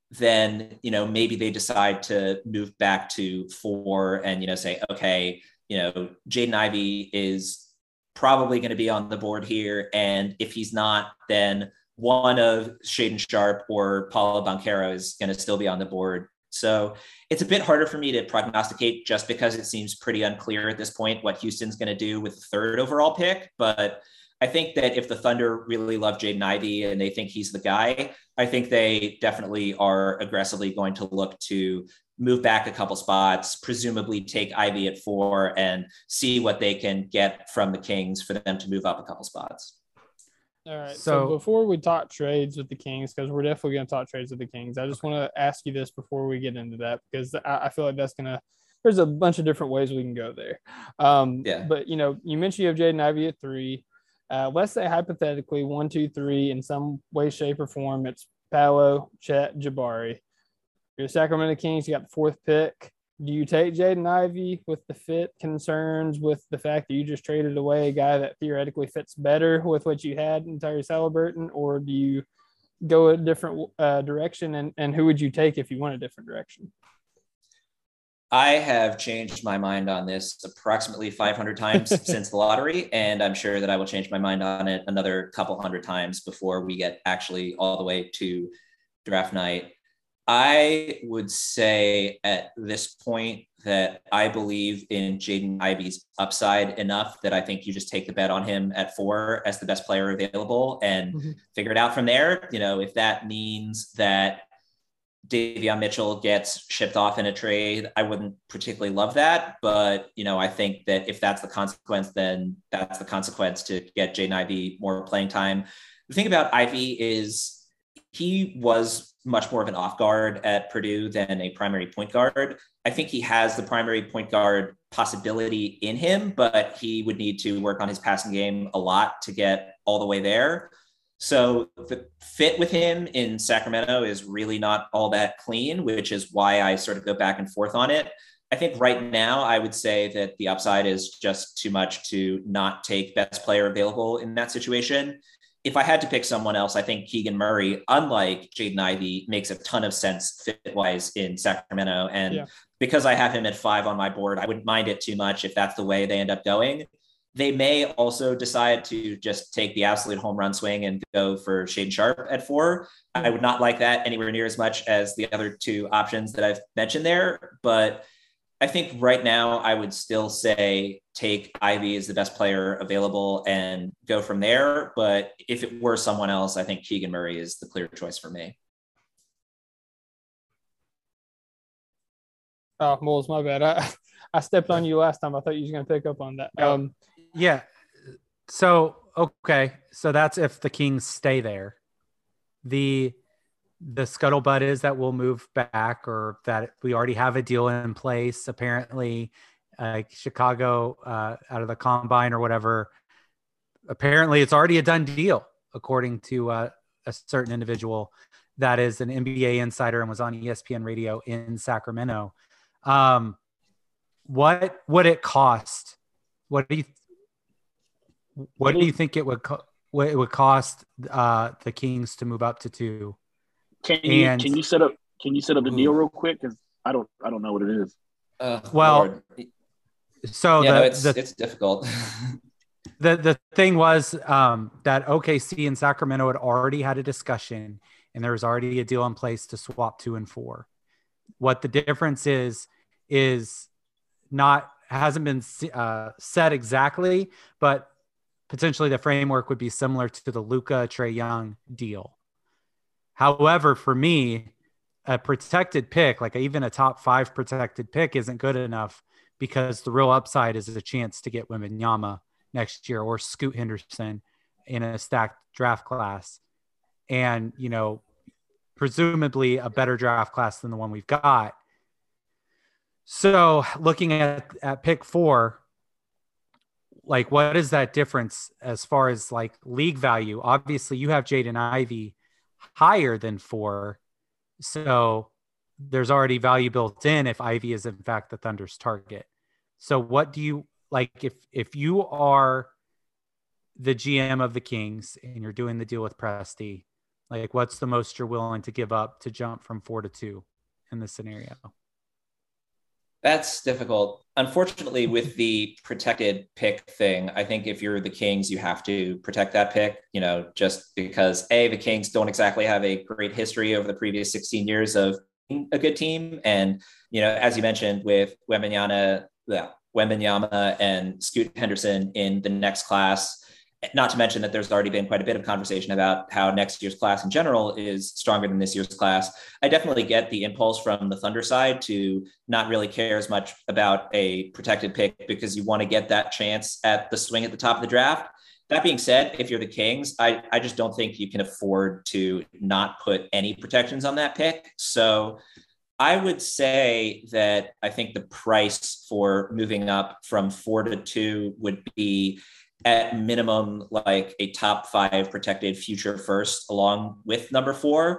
then, you know, maybe they decide to move back to four and, you know, say, okay, you know, Jaden Ivey is probably going to be on the board here. And if he's not, then one of Shaedon Sharpe or Paolo Banchero is going to still be on the board. So it's a bit harder for me to prognosticate just because it seems pretty unclear at this point what Houston's going to do with the third overall pick. But I think that if the Thunder really love Jaden Ivey and they think he's the guy, I think they definitely are aggressively going to look to move back a couple spots, presumably take Ivey at four and see what they can get from the Kings for them to move up a couple spots. All right. So, so before we talk trades with the Kings, because we're definitely going to talk trades with the Kings, I just want to ask you this before we get into that, because I, I feel like that's going to – there's a bunch of different ways we can go there. Um, yeah. But, you know, you mentioned you have Jaden Ivey at three. Uh, let's say hypothetically one, two, three in some way, shape, or form. It's Paolo, Chet, Jabari. You're the Sacramento Kings. You got the fourth pick. Do you take Jaden Ivey with the fit concerns, with the fact that you just traded away a guy that theoretically fits better with what you had in Tyrese Halliburton, or do you go a different uh, direction? And, and who would you take if you went a different direction? I have changed my mind on this approximately five hundred times since the lottery, and I'm sure that I will change my mind on it another couple hundred times before we get actually all the way to draft night. I would say at this point that I believe in Jaden Ivey's upside enough that I think you just take the bet on him at four as the best player available and mm-hmm. figure it out from there. You know, if that means that Davion Mitchell gets shipped off in a trade, I wouldn't particularly love that. But, you know, I think that if that's the consequence, then that's the consequence to get Jaden Ivey more playing time. The thing about Ivey is he was much more of an off guard at Purdue than a primary point guard. I think he has the primary point guard possibility in him, but he would need to work on his passing game a lot to get all the way there. So the fit with him in Sacramento is really not all that clean, which is why I sort of go back and forth on it. I think right now I would say that the upside is just too much to not take best player available in that situation. If I had to pick someone else, I think Keegan Murray, unlike Jaden Ivey, makes a ton of sense fit-wise in Sacramento. And yeah. because I have him at five on my board, I wouldn't mind it too much if that's the way they end up going. They may also decide to just take the absolute home run swing and go for Shaedon Sharpe at four. I would not like that anywhere near as much as the other two options that I've mentioned there. But I think right now I would still say take Ivey as the best player available and go from there. But if it were someone else, I think Keegan Murray is the clear choice for me. Oh, Moles, my bad. I, I stepped on you last time. I thought you were going to pick up on that. Um, yeah. So, okay. So that's if the Kings stay there. The the scuttlebutt is that we'll move back, or that we already have a deal in place. Apparently, uh, Chicago uh, out of the combine or whatever, apparently it's already a done deal, according to uh, a certain individual that is an N B A insider and was on E S P N radio in Sacramento. Um, what would it cost? What do you, what do you think it would, co- what it would cost uh, the Kings to move up to two? Can you and, can you set up can you set up the deal real quick? Because I don't I don't know what it is. Uh, well, Lord. so yeah, the, no, it's the, it's difficult. the the thing was um, that O K C and Sacramento had already had a discussion, and there was already a deal in place to swap two and four. What the difference is is not hasn't been uh, said exactly, but potentially the framework would be similar to the Luka Trae Young deal. However, for me, a protected pick, like even a top five protected pick, isn't good enough, because the real upside is a chance to get Wembanyama next year, or Scoot Henderson in a stacked draft class. And, you know, presumably a better draft class than the one we've got. So looking at, at pick four, like what is that difference as far as like league value? Obviously you have Jaden Ivey higher than four. So there's already value built in if Ivey is in fact the Thunder's target. So what do you like if, if you are the G M of the Kings and you're doing the deal with Presti, like what's the most you're willing to give up to jump from four to two in this scenario? That's difficult. Unfortunately, with the protected pick thing, I think if you're the Kings, you have to protect that pick, you know, just because A, the Kings don't exactly have a great history over the previous sixteen years of being a good team. And, you know, as you mentioned with Wembanyama, yeah, Wembanyama and Scoot Henderson in the next class, not to mention that there's already been quite a bit of conversation about how next year's class in general is stronger than this year's class. I definitely get the impulse from the Thunder side to not really care as much about a protected pick because you want to get that chance at the swing at the top of the draft. That being said, if you're the Kings, I, I just don't think you can afford to not put any protections on that pick. So I would say that I think the price for moving up from four to two would be at minimum, like a top five protected future first along with number four.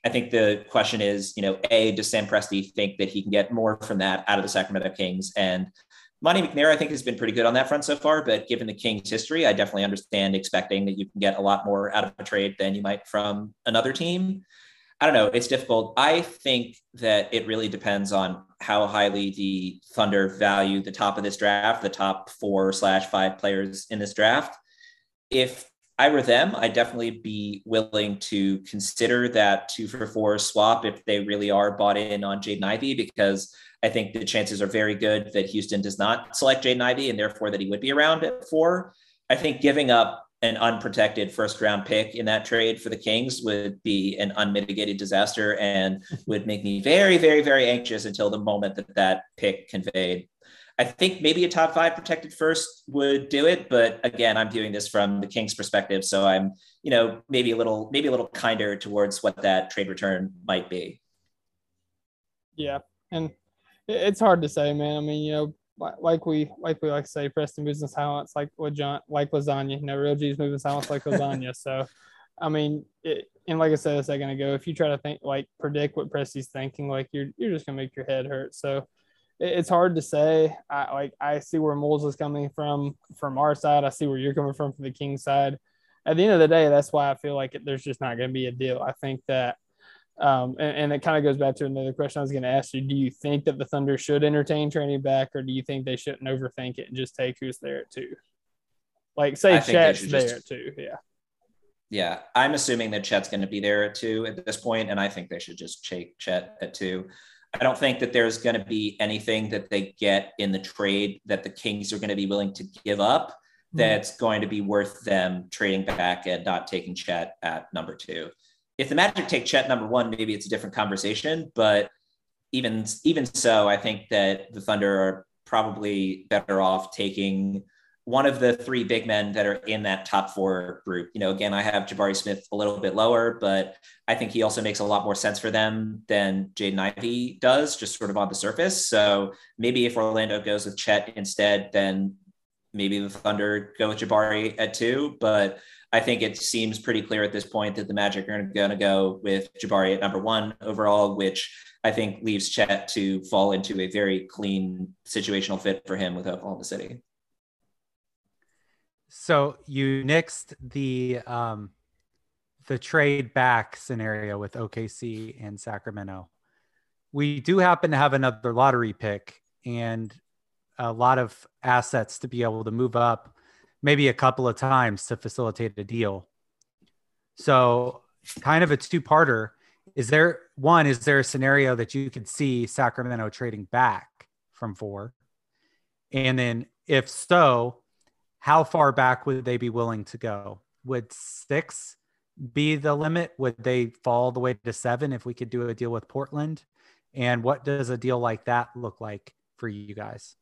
I think the question is, you know, A, does Sam Presti think that he can get more from that out of the Sacramento Kings? And Monty McNair, I think, has been pretty good on that front so far, but given the Kings' history, I definitely understand expecting that you can get a lot more out of a trade than you might from another team. I don't know. It's difficult. I think that it really depends on how highly the Thunder value the top of this draft, the top four slash five players in this draft. If I were them, I'd definitely be willing to consider that two for four swap if they really are bought in on Jaden Ivey, because I think the chances are very good that Houston does not select Jaden Ivey and therefore that he would be around at four. I think giving up an unprotected first round pick in that trade for the Kings would be an unmitigated disaster and would make me very, very, very anxious until the moment that that pick conveyed. I think maybe a top five protected first would do it. But again, I'm viewing this from the Kings perspective. So I'm, you know, maybe a little, maybe a little kinder towards what that trade return might be. Yeah. And it's hard to say, man. I mean, you know, like we, like we like to say, Preston moves in silence, like what John, like lasagna, you know, real G's move in silence like lasagna. So, I mean, it, and like I said a second ago, if you try to think, like predict what Presti's thinking, like you're, you're just going to make your head hurt. So, it's hard to say. I like I see where Moles is coming from from our side. I see where you're coming from from the Kings side. At the end of the day, that's why I feel like it, there's just not going to be a deal. I think that, um, and, and it kind of goes back to another question I was going to ask you. Do you think that the Thunder should entertain trading back, or do you think they shouldn't overthink it and just take who's there at two? Like say Chet's there just, at two, yeah. Yeah, I'm assuming that Chet's going to be there at two at this point, and I think they should just take Chet at two. I don't think that there's going to be anything that they get in the trade that the Kings are going to be willing to give up that's going to be worth them trading back and not taking Chet at number two. If the Magic take Chet number one, maybe it's a different conversation, but even, even so, I think that the Thunder are probably better off taking one of the three big men that are in that top four group. You know, again, I have Jabari Smith a little bit lower, but I think he also makes a lot more sense for them than Jaden Ivey does, just sort of on the surface. So maybe if Orlando goes with Chet instead, then maybe the Thunder go with Jabari at two. But I think it seems pretty clear at this point that the Magic are going to go with Jabari at number one overall, which I think leaves Chet to fall into a very clean situational fit for him with Oklahoma City. So you nixed the um, the trade back scenario with O K C and Sacramento. We do happen to have another lottery pick and a lot of assets to be able to move up maybe a couple of times to facilitate a deal. So kind of a two-parter. Is there one, is there a scenario that you could see Sacramento trading back from four? And then if so, how far back would they be willing to go? Would six be the limit? Would they fall all the way to seven if we could do a deal with Portland? And what does a deal like that look like for you guys?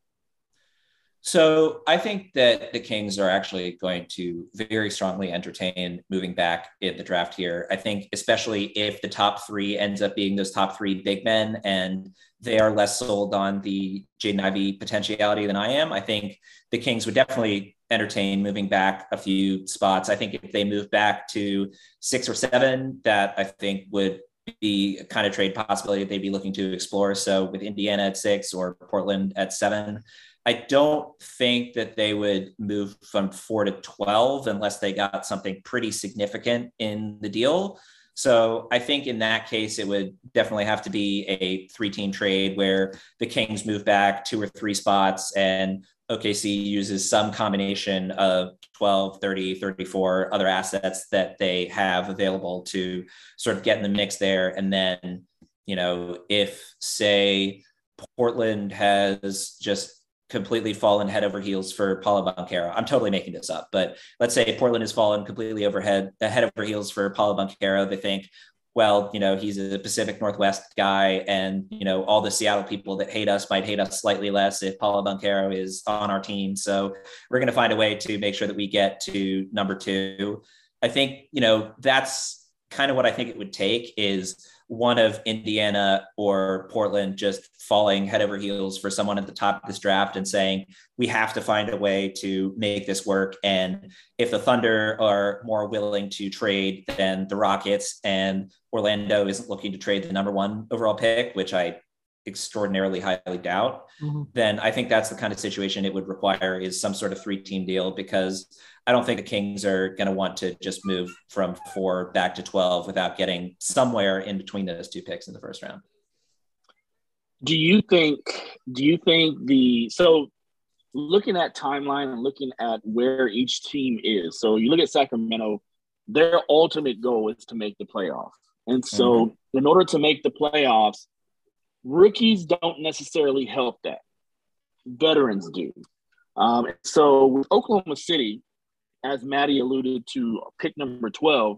So I think that the Kings are actually going to very strongly entertain moving back in the draft here. I think especially if the top three ends up being those top three big men and they are less sold on the Jaden Ivey potentiality than I am, I think the Kings would definitely entertain moving back a few spots. I think if they move back to six or seven, that I think would be a kind of trade possibility that they'd be looking to explore. So with Indiana at six or Portland at seven, I don't think that they would move from four to twelve unless they got something pretty significant in the deal. So I think in that case, it would definitely have to be a three-team trade where the Kings move back two or three spots and O K C uses some combination of twelve, thirty, thirty-four other assets that they have available to sort of get in the mix there. And then, you know, if say Portland has just completely fallen head over heels for Paolo Banchero. I'm totally making this up, but let's say Portland has fallen completely overhead, head over heels for Paolo Banchero. They think, well, you know, he's a Pacific Northwest guy, and, you know, all the Seattle people that hate us might hate us slightly less if Paolo Banchero is on our team. So we're going to find a way to make sure that we get to number two. I think, you know, that's kind of what I think it would take is one of Indiana or Portland just falling head over heels for someone at the top of this draft and saying, we have to find a way to make this work. And if the Thunder are more willing to trade than the Rockets, and Orlando isn't looking to trade the number one overall pick, which I extraordinarily highly doubt, mm-hmm. then I think that's the kind of situation it would require, is some sort of three-team deal, because I don't think the Kings are going to want to just move from four back to twelve without getting somewhere in between those two picks in the first round. Do you think, do you think the, so looking at timeline and looking at where each team is, so you look at Sacramento, their ultimate goal is to make the playoffs. And so mm-hmm. in order to make the playoffs, rookies don't necessarily help that. Veterans do. Um, so with Oklahoma City, as Maddie alluded to, pick number twelve,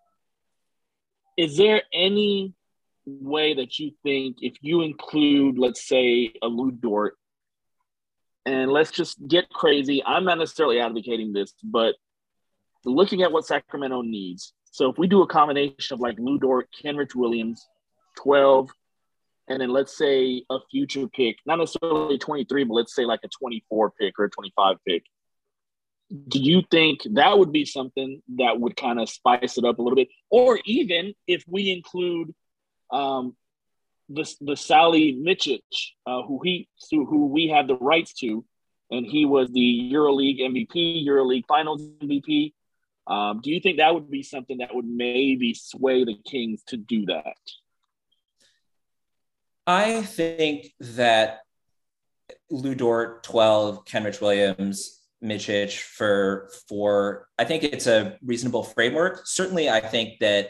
is there any way that you think, if you include, let's say, a Lu Dort, and let's just get crazy, I'm not necessarily advocating this, but looking at what Sacramento needs. So if we do a combination of like Lu Dort, Kenrich Williams, twelve, and then let's say a future pick, not necessarily twenty-three, but let's say like a twenty-four pick or a twenty-five pick. Do you think that would be something that would kind of spice it up a little bit? Or even if we include um, the, the Sally Micic, uh, who he who we have the rights to, and he was the EuroLeague M V P, EuroLeague Finals M V P. Um, do you think that would be something that would maybe sway the Kings to do that? I think that Lu Dort, twelve, Kenrich Williams, Micic for four, I think it's a reasonable framework. Certainly, I think that,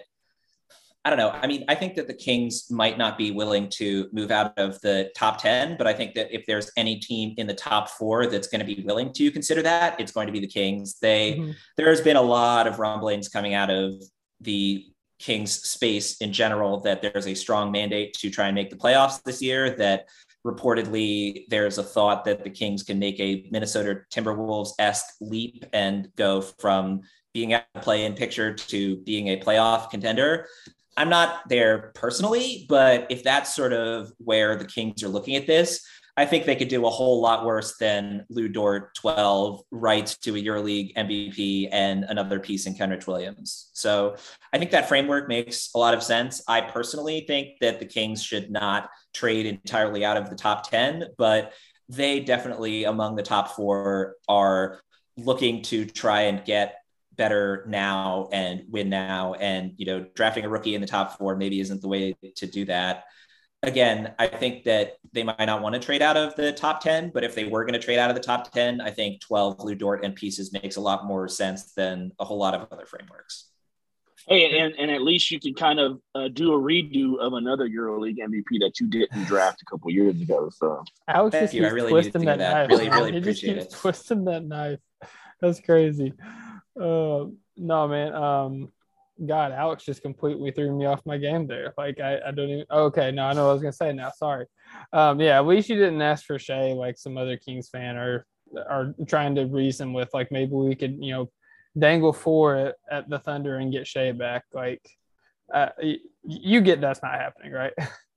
I don't know. I mean, I think that the Kings might not be willing to move out of the top ten, but I think that if there's any team in the top four that's going to be willing to consider that, it's going to be the Kings. They, mm-hmm. There's been a lot of rumblings coming out of the Kings space in general that there's a strong mandate to try and make the playoffs this year, that reportedly there's a thought that the Kings can make a Minnesota Timberwolves-esque leap and go from being out of the play-in picture to being a playoff contender. I'm not there personally, but if that's sort of where the Kings are looking at this, I think they could do a whole lot worse than Lu Dort, twelve, rights to a EuroLeague M V P and another piece in Kenrich Williams. So I think that framework makes a lot of sense. I personally think that the Kings should not trade entirely out of the top ten, but they definitely among the top four are looking to try and get better now and win now. And, you know, drafting a rookie in the top four maybe isn't the way to do that. Again, I think that they might not want to trade out of the top ten, but if they were going to trade out of the top ten, I think twelve Lu Dort and pieces makes a lot more sense than a whole lot of other frameworks. Hey, and, and at least you can kind of uh, do a redo of another EuroLeague M V P that you didn't draft a couple years ago. So, Alex just keeps twisting that knife. Really, really he appreciate just keeps it. Twisting that knife. That's crazy. Uh, no, man. Um, God, Alex just completely threw me off my game there. Like, I, I don't even – okay, no, I know what I was going to say now. Sorry. Um, yeah, at least you didn't ask for Shea like some other Kings fan are, are trying to reason with. Like, maybe we could, you know, dangle four at, at the Thunder and get Shea back. Like, uh, you, you get that's not happening, right?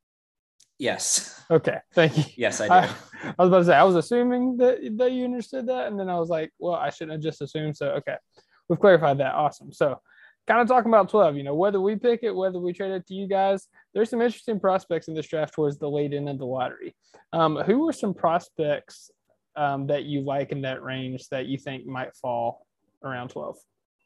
Yes. Okay, thank you. Yes, I do. I, I was about to say, I was assuming that, that you understood that, and then I was like, well, I shouldn't have just assumed. So, okay, we've clarified that. Awesome. So, kind of talking about twelve, you know, whether we pick it, whether we trade it to you guys, there's some interesting prospects in this draft towards the late end of the lottery. Um, who are some prospects um, that you like in that range that you think might fall around twelve?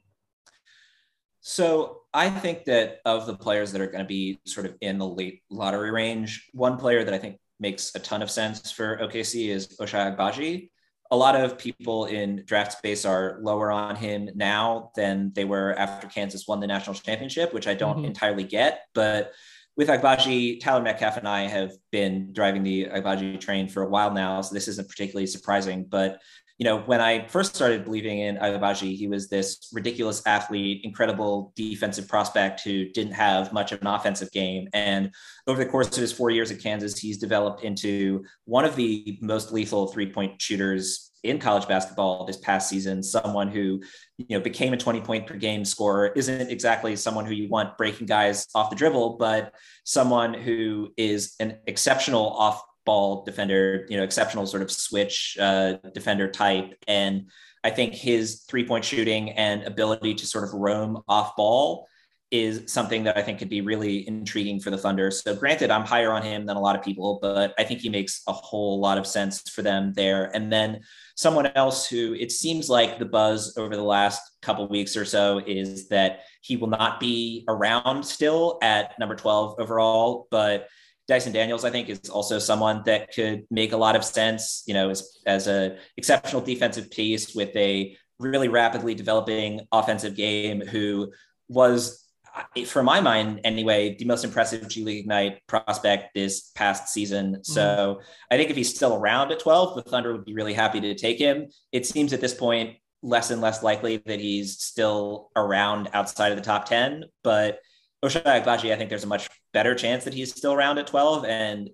So I think that of the players that are going to be sort of in the late lottery range, one player that I think makes a ton of sense for O K C is Ochai Agbaji. A lot of people in draft space are lower on him now than they were after Kansas won the national championship, which I don't mm-hmm. entirely get. But with Agbaji, Tyler Metcalf and I have been driving the Agbaji train for a while now, so this isn't particularly surprising. But, you know, when I first started believing in Agbaji, he was this ridiculous athlete, incredible defensive prospect who didn't have much of an offensive game. And over the course of his four years at Kansas, he's developed into one of the most lethal three-point shooters in college basketball this past season, someone who, you know, became a twenty point per game scorer, isn't exactly someone who you want breaking guys off the dribble, but someone who is an exceptional off ball defender, you know, exceptional sort of switch uh, defender type. And I think his three point shooting and ability to sort of roam off ball is something that I think could be really intriguing for the Thunder. So granted, I'm higher on him than a lot of people, but I think he makes a whole lot of sense for them there. And then someone else who it seems like the buzz over the last couple of weeks or so is that he will not be around still at number twelve overall, but Dyson Daniels, I think, is also someone that could make a lot of sense, you know, as, as a exceptional defensive piece with a really rapidly developing offensive game, who was, for my mind anyway, the most impressive G League Ignite prospect this past season. So mm. I think if he's still around at twelve, the Thunder would be really happy to take him. It seems at this point less and less likely that he's still around outside of the top ten, but Ochai Agbaji, I think there's a much better chance that he's still around at twelve. And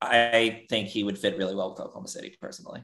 I think he would fit really well with Oklahoma City personally.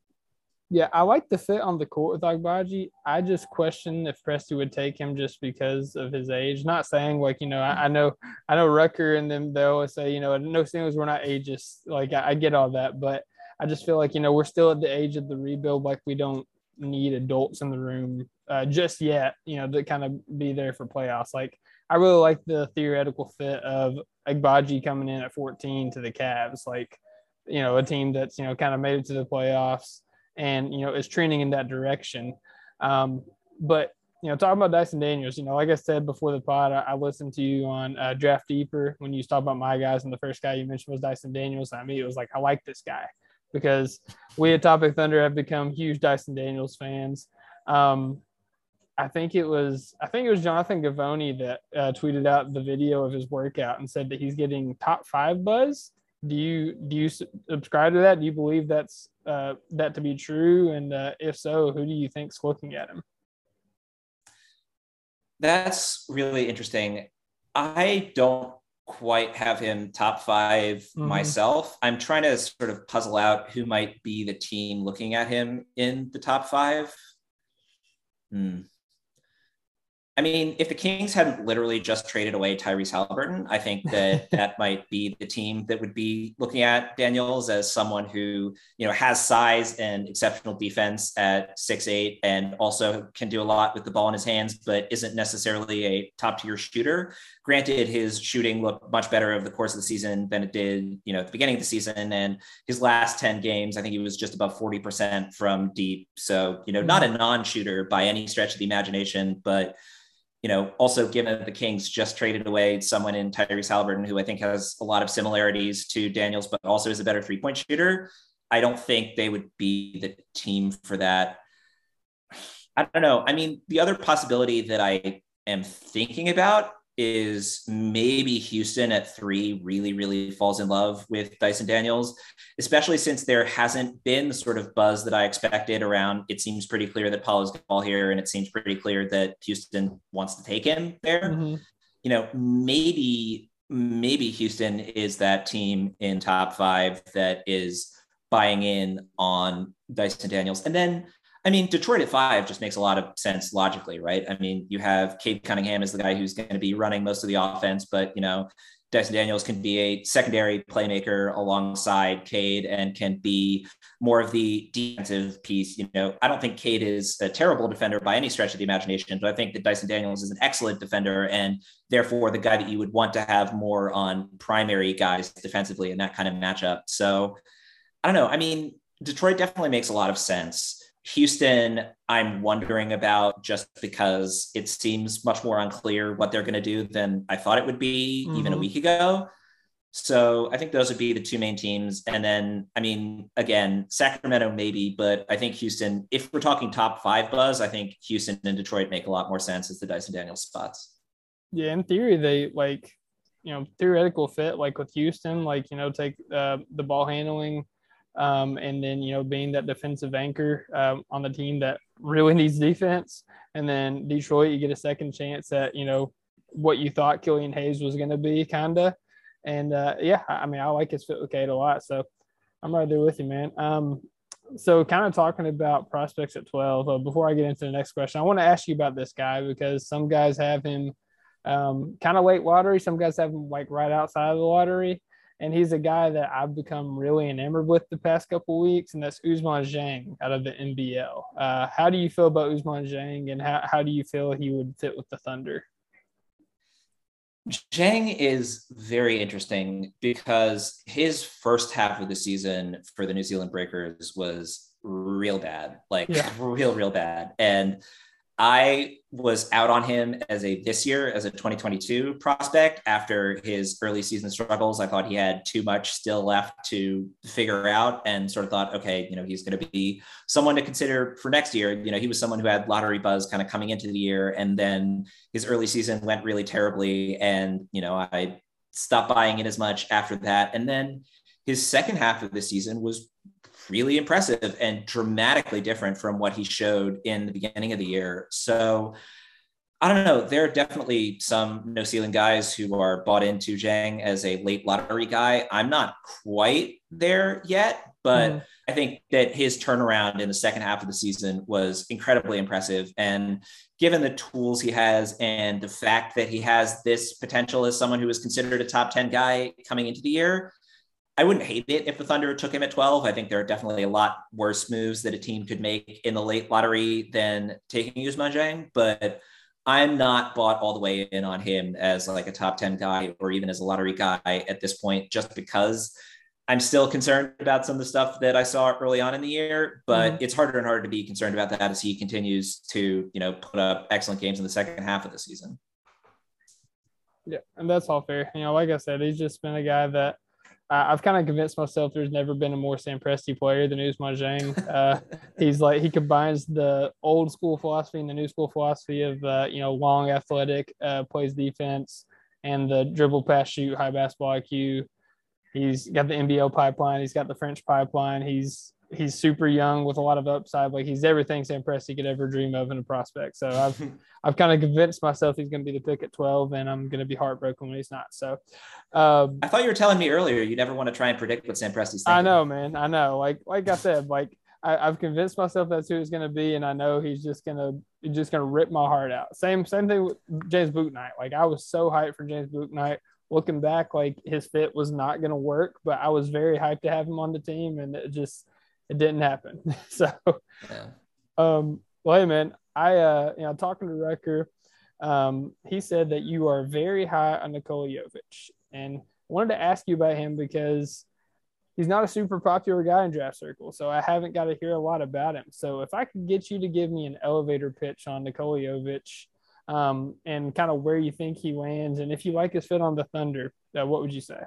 Yeah, I like the fit on the court with Agbaji. I just question if Presti would take him just because of his age. Not saying like, you know, I, I know I know Rucker and them, they always say, you know, no singles, we're not ageist. Like I, I get all that, but I just feel like, you know, we're still at the age of the rebuild. Like we don't need adults in the room uh, just yet, you know, to kind of be there for playoffs. Like I really like the theoretical fit of Agbaji coming in at fourteen to the Cavs, like, you know, a team that's, you know, kind of made it to the playoffs and, you know, is trending in that direction. Um, but, you know, talking about Dyson Daniels, you know, like I said before the pod, I, I listened to you on uh, Draft Deeper when you was talking about my guys, and the first guy you mentioned was Dyson Daniels. I mean, it was like, I like this guy because we at Topic Thunder have become huge Dyson Daniels fans. Um, I think it was I think it was Jonathan Gavoni that uh, tweeted out the video of his workout and said that he's getting top five buzz. Do you do you subscribe to that? Do you believe that's uh, that to be true? And uh, if so, who do you think's looking at him? That's really interesting. I don't quite have him top five mm-hmm. myself. I'm trying to sort of puzzle out who might be the team looking at him in the top five. Hmm. I mean, if the Kings hadn't literally just traded away Tyrese Halliburton, I think that that might be the team that would be looking at Daniels as someone who, you know, has size and exceptional defense at six eight and also can do a lot with the ball in his hands, but isn't necessarily a top tier shooter. Granted, his shooting looked much better over the course of the season than it did, you know, at the beginning of the season. And his last ten games, I think he was just above forty percent from deep. So, you know, not a non-shooter by any stretch of the imagination, but you know, also given that the Kings just traded away someone in Tyrese Halliburton, who I think has a lot of similarities to Daniels, but also is a better three-point shooter, I don't think they would be the team for that. I don't know. I mean, the other possibility that I am thinking about is maybe Houston at three really, really falls in love with Dyson Daniels, especially since there hasn't been the sort of buzz that I expected around. It seems pretty clear that Paolo's going to fall here, and it seems pretty clear that Houston wants to take him there. Mm-hmm. You know, maybe, maybe Houston is that team in top five that is buying in on Dyson Daniels. And then I mean, Detroit at five just makes a lot of sense logically, right? I mean, you have Cade Cunningham as the guy who's going to be running most of the offense, but, you know, Dyson Daniels can be a secondary playmaker alongside Cade and can be more of the defensive piece. You know, I don't think Cade is a terrible defender by any stretch of the imagination, but I think that Dyson Daniels is an excellent defender and therefore the guy that you would want to have more on primary guys defensively in that kind of matchup. So I don't know. I mean, Detroit definitely makes a lot of sense. Houston, I'm wondering about just because it seems much more unclear what they're going to do than I thought it would be mm-hmm. even a week ago. So I think those would be the two main teams. And then, I mean, again, Sacramento maybe, but I think Houston, if we're talking top five buzz, I think Houston and Detroit make a lot more sense as the Dyson Daniels spots. Yeah, in theory, they like, you know, theoretical fit, like with Houston, like, you know, take uh, the ball handling, Um, and then, you know, being that defensive anchor um, on the team that really needs defense. And then Detroit, you get a second chance at, you know, what you thought Killian Hayes was going to be, kind of. And, uh, yeah, I mean, I like his fit with Cade a lot. So I'm right there with you, man. Um, so kind of talking about prospects at twelve, uh, before I get into the next question, I want to ask you about this guy because some guys have him um, kind of late lottery. Some guys have him like right outside of the lottery. And he's a guy that I've become really enamored with the past couple of weeks, and that's Ousmane Dieng out of the N B L. Uh, how do you feel about Ousmane Dieng, and how, how do you feel he would fit with the Thunder? Dieng is very interesting because his first half of the season for the New Zealand Breakers was real bad, like yeah. real, real bad. And I was out on him as a this year, as a twenty twenty-two prospect after his early season struggles. I thought he had too much still left to figure out and sort of thought, okay, you know, he's going to be someone to consider for next year. You know, he was someone who had lottery buzz kind of coming into the year, and then his early season went really terribly. And, you know, I stopped buying it as much after that. And then his second half of the season was really impressive and dramatically different from what he showed in the beginning of the year. So I don't know. There are definitely some no ceiling guys who are bought into Dieng as a late lottery guy. I'm not quite there yet, but mm. I think that his turnaround in the second half of the season was incredibly impressive. And given the tools he has and the fact that he has this potential as someone who is considered a top ten guy coming into the year, I wouldn't hate it if the Thunder took him at twelve. I think there are definitely a lot worse moves that a team could make in the late lottery than taking Ousmane Dieng, but I'm not bought all the way in on him as like a top ten guy or even as a lottery guy at this point, just because I'm still concerned about some of the stuff that I saw early on in the year, but mm-hmm. it's harder and harder to be concerned about that as he continues to, you know, put up excellent games in the second half of the season. Yeah, and that's all fair. You know, like I said, he's just been a guy that Uh, I've kind of convinced myself there's never been a more Sam Presti player than Ousmane Dieng. Uh, he's like, he combines the old school philosophy and the new school philosophy of, uh, you know, long, athletic, uh, plays defense, and the dribble, pass, shoot, high basketball I Q. He's got the N B L pipeline. He's got the French pipeline. He's, he's super young with a lot of upside. Like, he's everything Sam Presti could ever dream of in a prospect. So I've, I've kind of convinced myself he's going to be the pick at twelve, and I'm going to be heartbroken when he's not. So um, I thought you were telling me earlier you never want to try and predict what Sam Presti's thinking. I know, man. I know. Like, like I said, like I, I've convinced myself that's who he's going to be, and I know he's just going to, just going to rip my heart out. Same, same thing with James Bouknight. Like, I was so hyped for James Bouknight. Looking back, like, his fit was not going to work, but I was very hyped to have him on the team, and it just, it didn't happen. So, yeah. um, well, hey, man, I, uh, you know, talking to Rucker, um, he said that you are very high on Nikola Jovic, and I wanted to ask you about him because he's not a super popular guy in draft circles, so I haven't got to hear a lot about him. So if I could get you to give me an elevator pitch on Nikola Jovic, um, and kind of where you think he lands, and if you like his fit on the Thunder, uh, what would you say?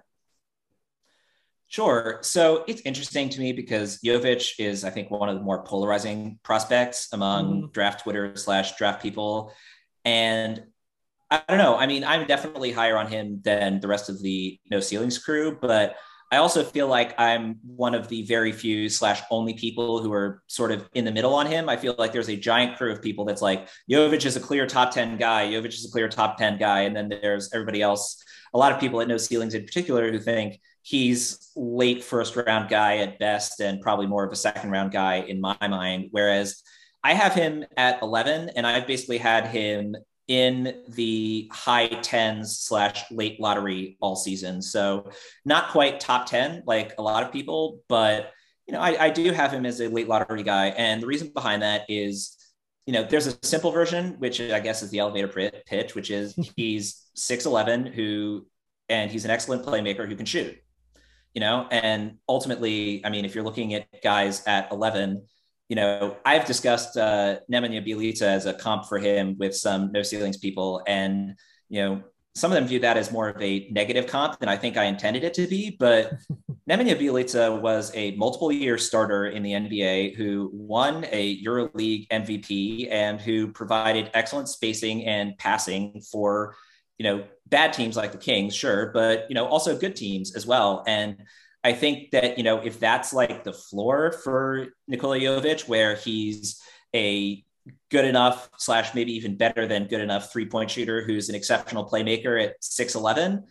Sure. So it's interesting to me because Jovic is, I think, one of the more polarizing prospects among mm. draft Twitter slash draft people. And I don't know. I mean, I'm definitely higher on him than the rest of the No Ceilings crew, but I also feel like I'm one of the very few slash only people who are sort of in the middle on him. I feel like there's a giant crew of people that's like, Jovic is a clear top ten guy. Jovic is a clear top ten guy. And then there's everybody else, a lot of people at No Ceilings in particular, who think he's late first round guy at best and probably more of a second round guy in my mind. Whereas I have him at eleven, and I've basically had him in the high tens slash late lottery all season. So not quite top ten, like a lot of people, but, you know, I, I do have him as a late lottery guy. And the reason behind that is, you know, there's a simple version, which I guess is the elevator pitch, which is he's six eleven who, and he's an excellent playmaker who can shoot, you know, and ultimately, I mean, if you're looking at guys at eleven, you know, I've discussed uh, Nemanja Bjelica as a comp for him with some No Ceilings people. And, you know, some of them view that as more of a negative comp than I think I intended it to be. But Nemanja Bjelica was a multiple year starter in the N B A who won a EuroLeague M V P and who provided excellent spacing and passing for, you know, bad teams like the Kings, sure, but, you know, also good teams as well. And I think that, you know, if that's like the floor for Nikola Jovic, where he's a good enough slash maybe even better than good enough three-point shooter who's an exceptional playmaker at six eleven,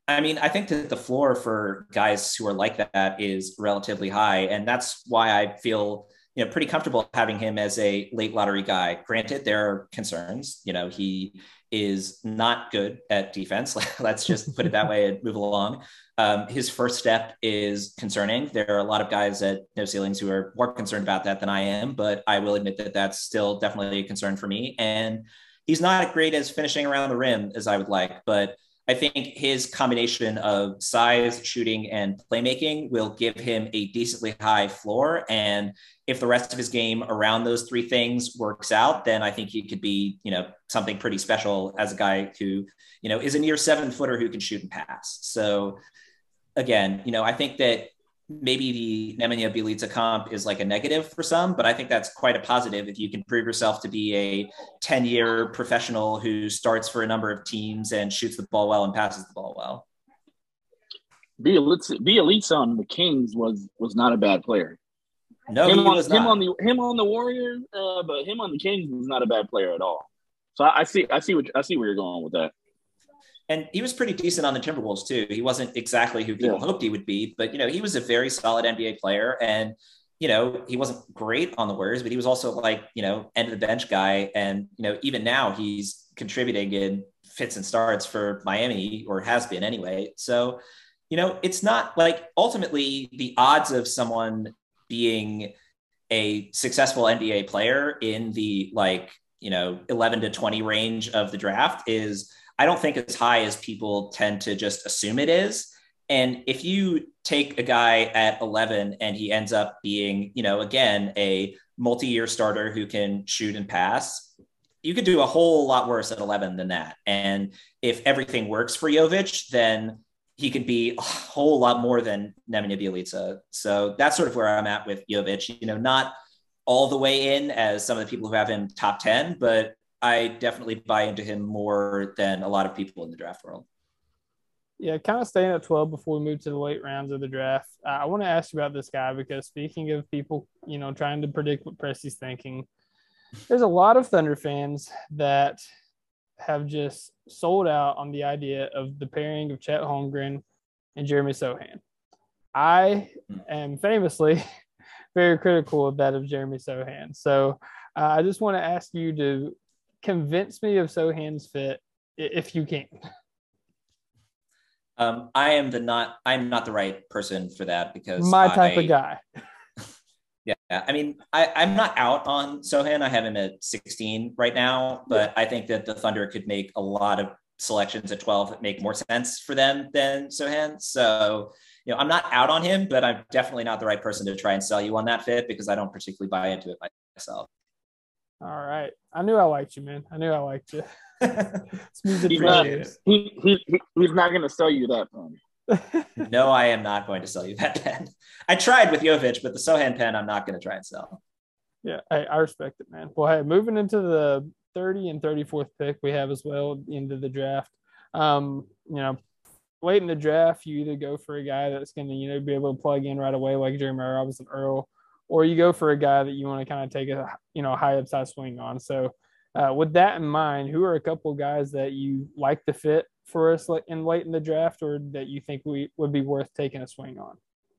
I mean, I think that the floor for guys who are like that is relatively high. And that's why I feel, you know, pretty comfortable having him as a late lottery guy. Granted, there are concerns. You know, he is not good at defense. Let's just put it that way and move along. Um, his first step is concerning. There are a lot of guys at No Ceilings who are more concerned about that than I am, but I will admit that that's still definitely a concern for me. And he's not as great as finishing around the rim as I would like, but I think his combination of size, shooting, and playmaking will give him a decently high floor. And if the rest of his game around those three things works out, then I think he could be, you know, something pretty special as a guy who, you know, is a near seven footer who can shoot and pass. So again, you know, I think that maybe the Nemanja Bjelica comp is like a negative for some, but I think that's quite a positive if you can prove yourself to be a ten year professional who starts for a number of teams and shoots the ball well and passes the ball well. Bjelica, Bjelica on the Kings was was not a bad player. No, him he on, was him not. on the him on the Warriors, uh, but him on the Kings was not a bad player at all. So I, I see I see what I see where you're going with that. And he was pretty decent on the Timberwolves too. He wasn't exactly who people yeah. hoped he would be, but, you know, he was a very solid N B A player. And, you know, he wasn't great on the Warriors, but he was also like, you know, end of the bench guy. And, you know, even now he's contributing in fits and starts for Miami, or has been anyway. So, you know, it's not like ultimately the odds of someone being a successful N B A player in the like, you know, eleven to twenty range of the draft is, I don't think as high as people tend to just assume it is. And if you take a guy at eleven and he ends up being, you know, again, a multi-year starter who can shoot and pass, you could do a whole lot worse at eleven than that. And if everything works for Jovic, then he could be a whole lot more than Nemanja Bjelica. So that's sort of where I'm at with Jovic, you know, not all the way in as some of the people who have him top ten, but I definitely buy into him more than a lot of people in the draft world. Yeah, kind of staying at twelve before we move to the late rounds of the draft. Uh, I want to ask you about this guy because speaking of people, you know, trying to predict what Presti's thinking, there's a lot of Thunder fans that have just sold out on the idea of the pairing of Chet Holmgren and Jeremy Sochan. I am famously very critical of that of Jeremy Sochan. So uh, I just want to ask you to convince me of Sochan's fit if you can. Um, I am the not, I'm not the right person for that because my type I, of guy. Yeah. I mean, I, I'm not out on Sochan. I have him at sixteen right now, but I think that the Thunder could make a lot of selections at twelve that make more sense for them than Sochan. So, you know, I'm not out on him, but I'm definitely not the right person to try and sell you on that fit because I don't particularly buy into it myself. All right. I knew I liked you, man. I knew I liked you. he's, not, he, he, he's not going to sell you that pen. No, I am not going to sell you that pen. I tried with Jovic, but the Sochan pen, I'm not going to try and sell. Yeah, hey, I respect it, man. Well, hey, moving into the thirty and thirty-fourth pick we have as well into the draft. Um, you know, late in the draft, you either go for a guy that's going to, you know, be able to plug in right away like Jeremy Robinson Earl, or you go for a guy that you want to kind of take a, you know, high upside swing on. So uh, with that in mind, who are a couple guys that you like to fit for us in late in the draft, or that you think we would be worth taking a swing on?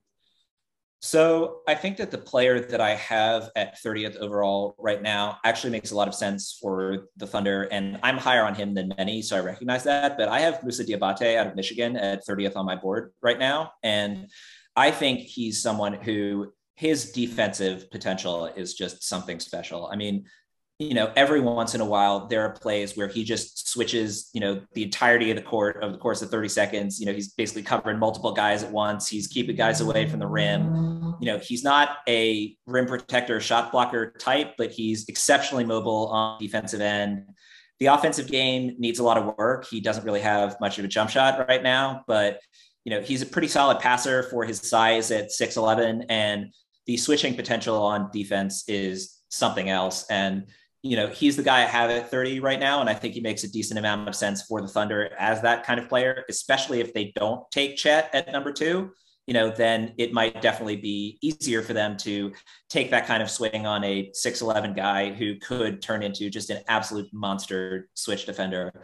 So I think that the player that I have at thirtieth overall right now actually makes a lot of sense for the Thunder, and I'm higher on him than many, so I recognize that. But I have Moussa Diabate out of Michigan at thirtieth on my board right now, and I think he's someone who his defensive potential is just something special. I mean, you know, every once in a while, there are plays where he just switches, you know, the entirety of the court over the course of thirty seconds. You know, he's basically covering multiple guys at once. He's keeping guys away from the rim. You know, he's not a rim protector, shot blocker type, but he's exceptionally mobile on the defensive end. The offensive game needs a lot of work. He doesn't really have much of a jump shot right now, but, you know, he's a pretty solid passer for his size at six eleven, and the switching potential on defense is something else. And, you know, he's the guy I have at thirty right now. And I think he makes a decent amount of sense for the Thunder as that kind of player, especially if they don't take Chet at number two, you know, then it might definitely be easier for them to take that kind of swing on a six eleven guy who could turn into just an absolute monster switch defender.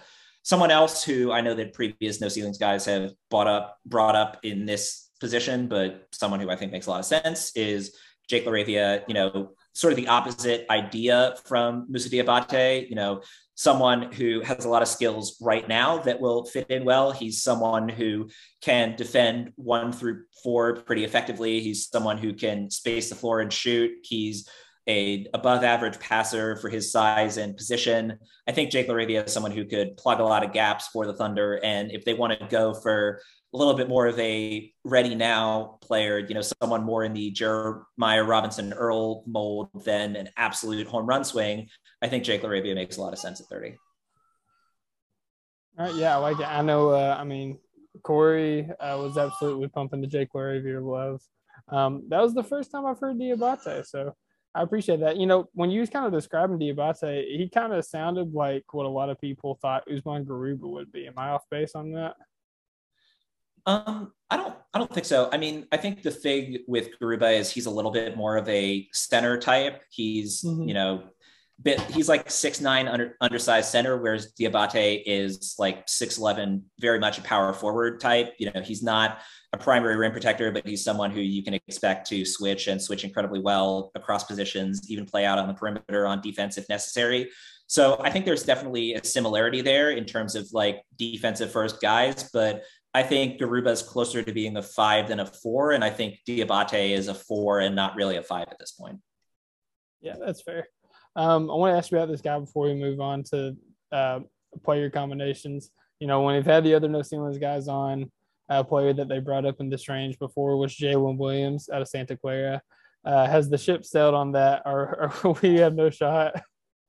Someone else who I know that previous No Ceilings guys have brought up, brought up in this position, but someone who I think makes a lot of sense is Jake LaRavia, you know, sort of the opposite idea from Moussa Diabate, you know, someone who has a lot of skills right now that will fit in well. He's someone who can defend one through four pretty effectively. He's someone who can space the floor and shoot. He's a above average passer for his size and position. I think Jake LaRavia is someone who could plug a lot of gaps for the Thunder. And if they want to go for a little bit more of a ready now player, you know, someone more in the Jeremiah Robinson Earl mold than an absolute home run swing, I think Jake LaRavia makes a lot of sense at thirty. All right, yeah, I like it. I know, uh, I mean, Corey uh, was absolutely pumping the Jake LaRavia love. Um, that was the first time I've heard Diabate, so I appreciate that. You know, when you was kind of describing Diabate, he kind of sounded like what a lot of people thought Usman Garuba would be. Am I off base on that? Um, I don't, I don't think so. I mean, I think the thing with Garuba is he's a little bit more of a center type. He's, mm-hmm. you know, bit, he's like six nine under, undersized center, whereas Diabate is like six eleven, very much a power forward type. You know, he's not a primary rim protector, but he's someone who you can expect to switch and switch incredibly well across positions, even play out on the perimeter on defense if necessary. So I think there's definitely a similarity there in terms of like defensive first guys, but I think Garuba is closer to being a five than a four. And I think Diabate is a four and not really a five at this point. Yeah, that's fair. Um, I want to ask you about this guy before we move on to uh, player combinations. You know, when we've had the other No Ceilings guys on, a player that they brought up in this range before was Jalen Williams out of Santa Clara. Uh, has the ship sailed on that, or, or we have no shot?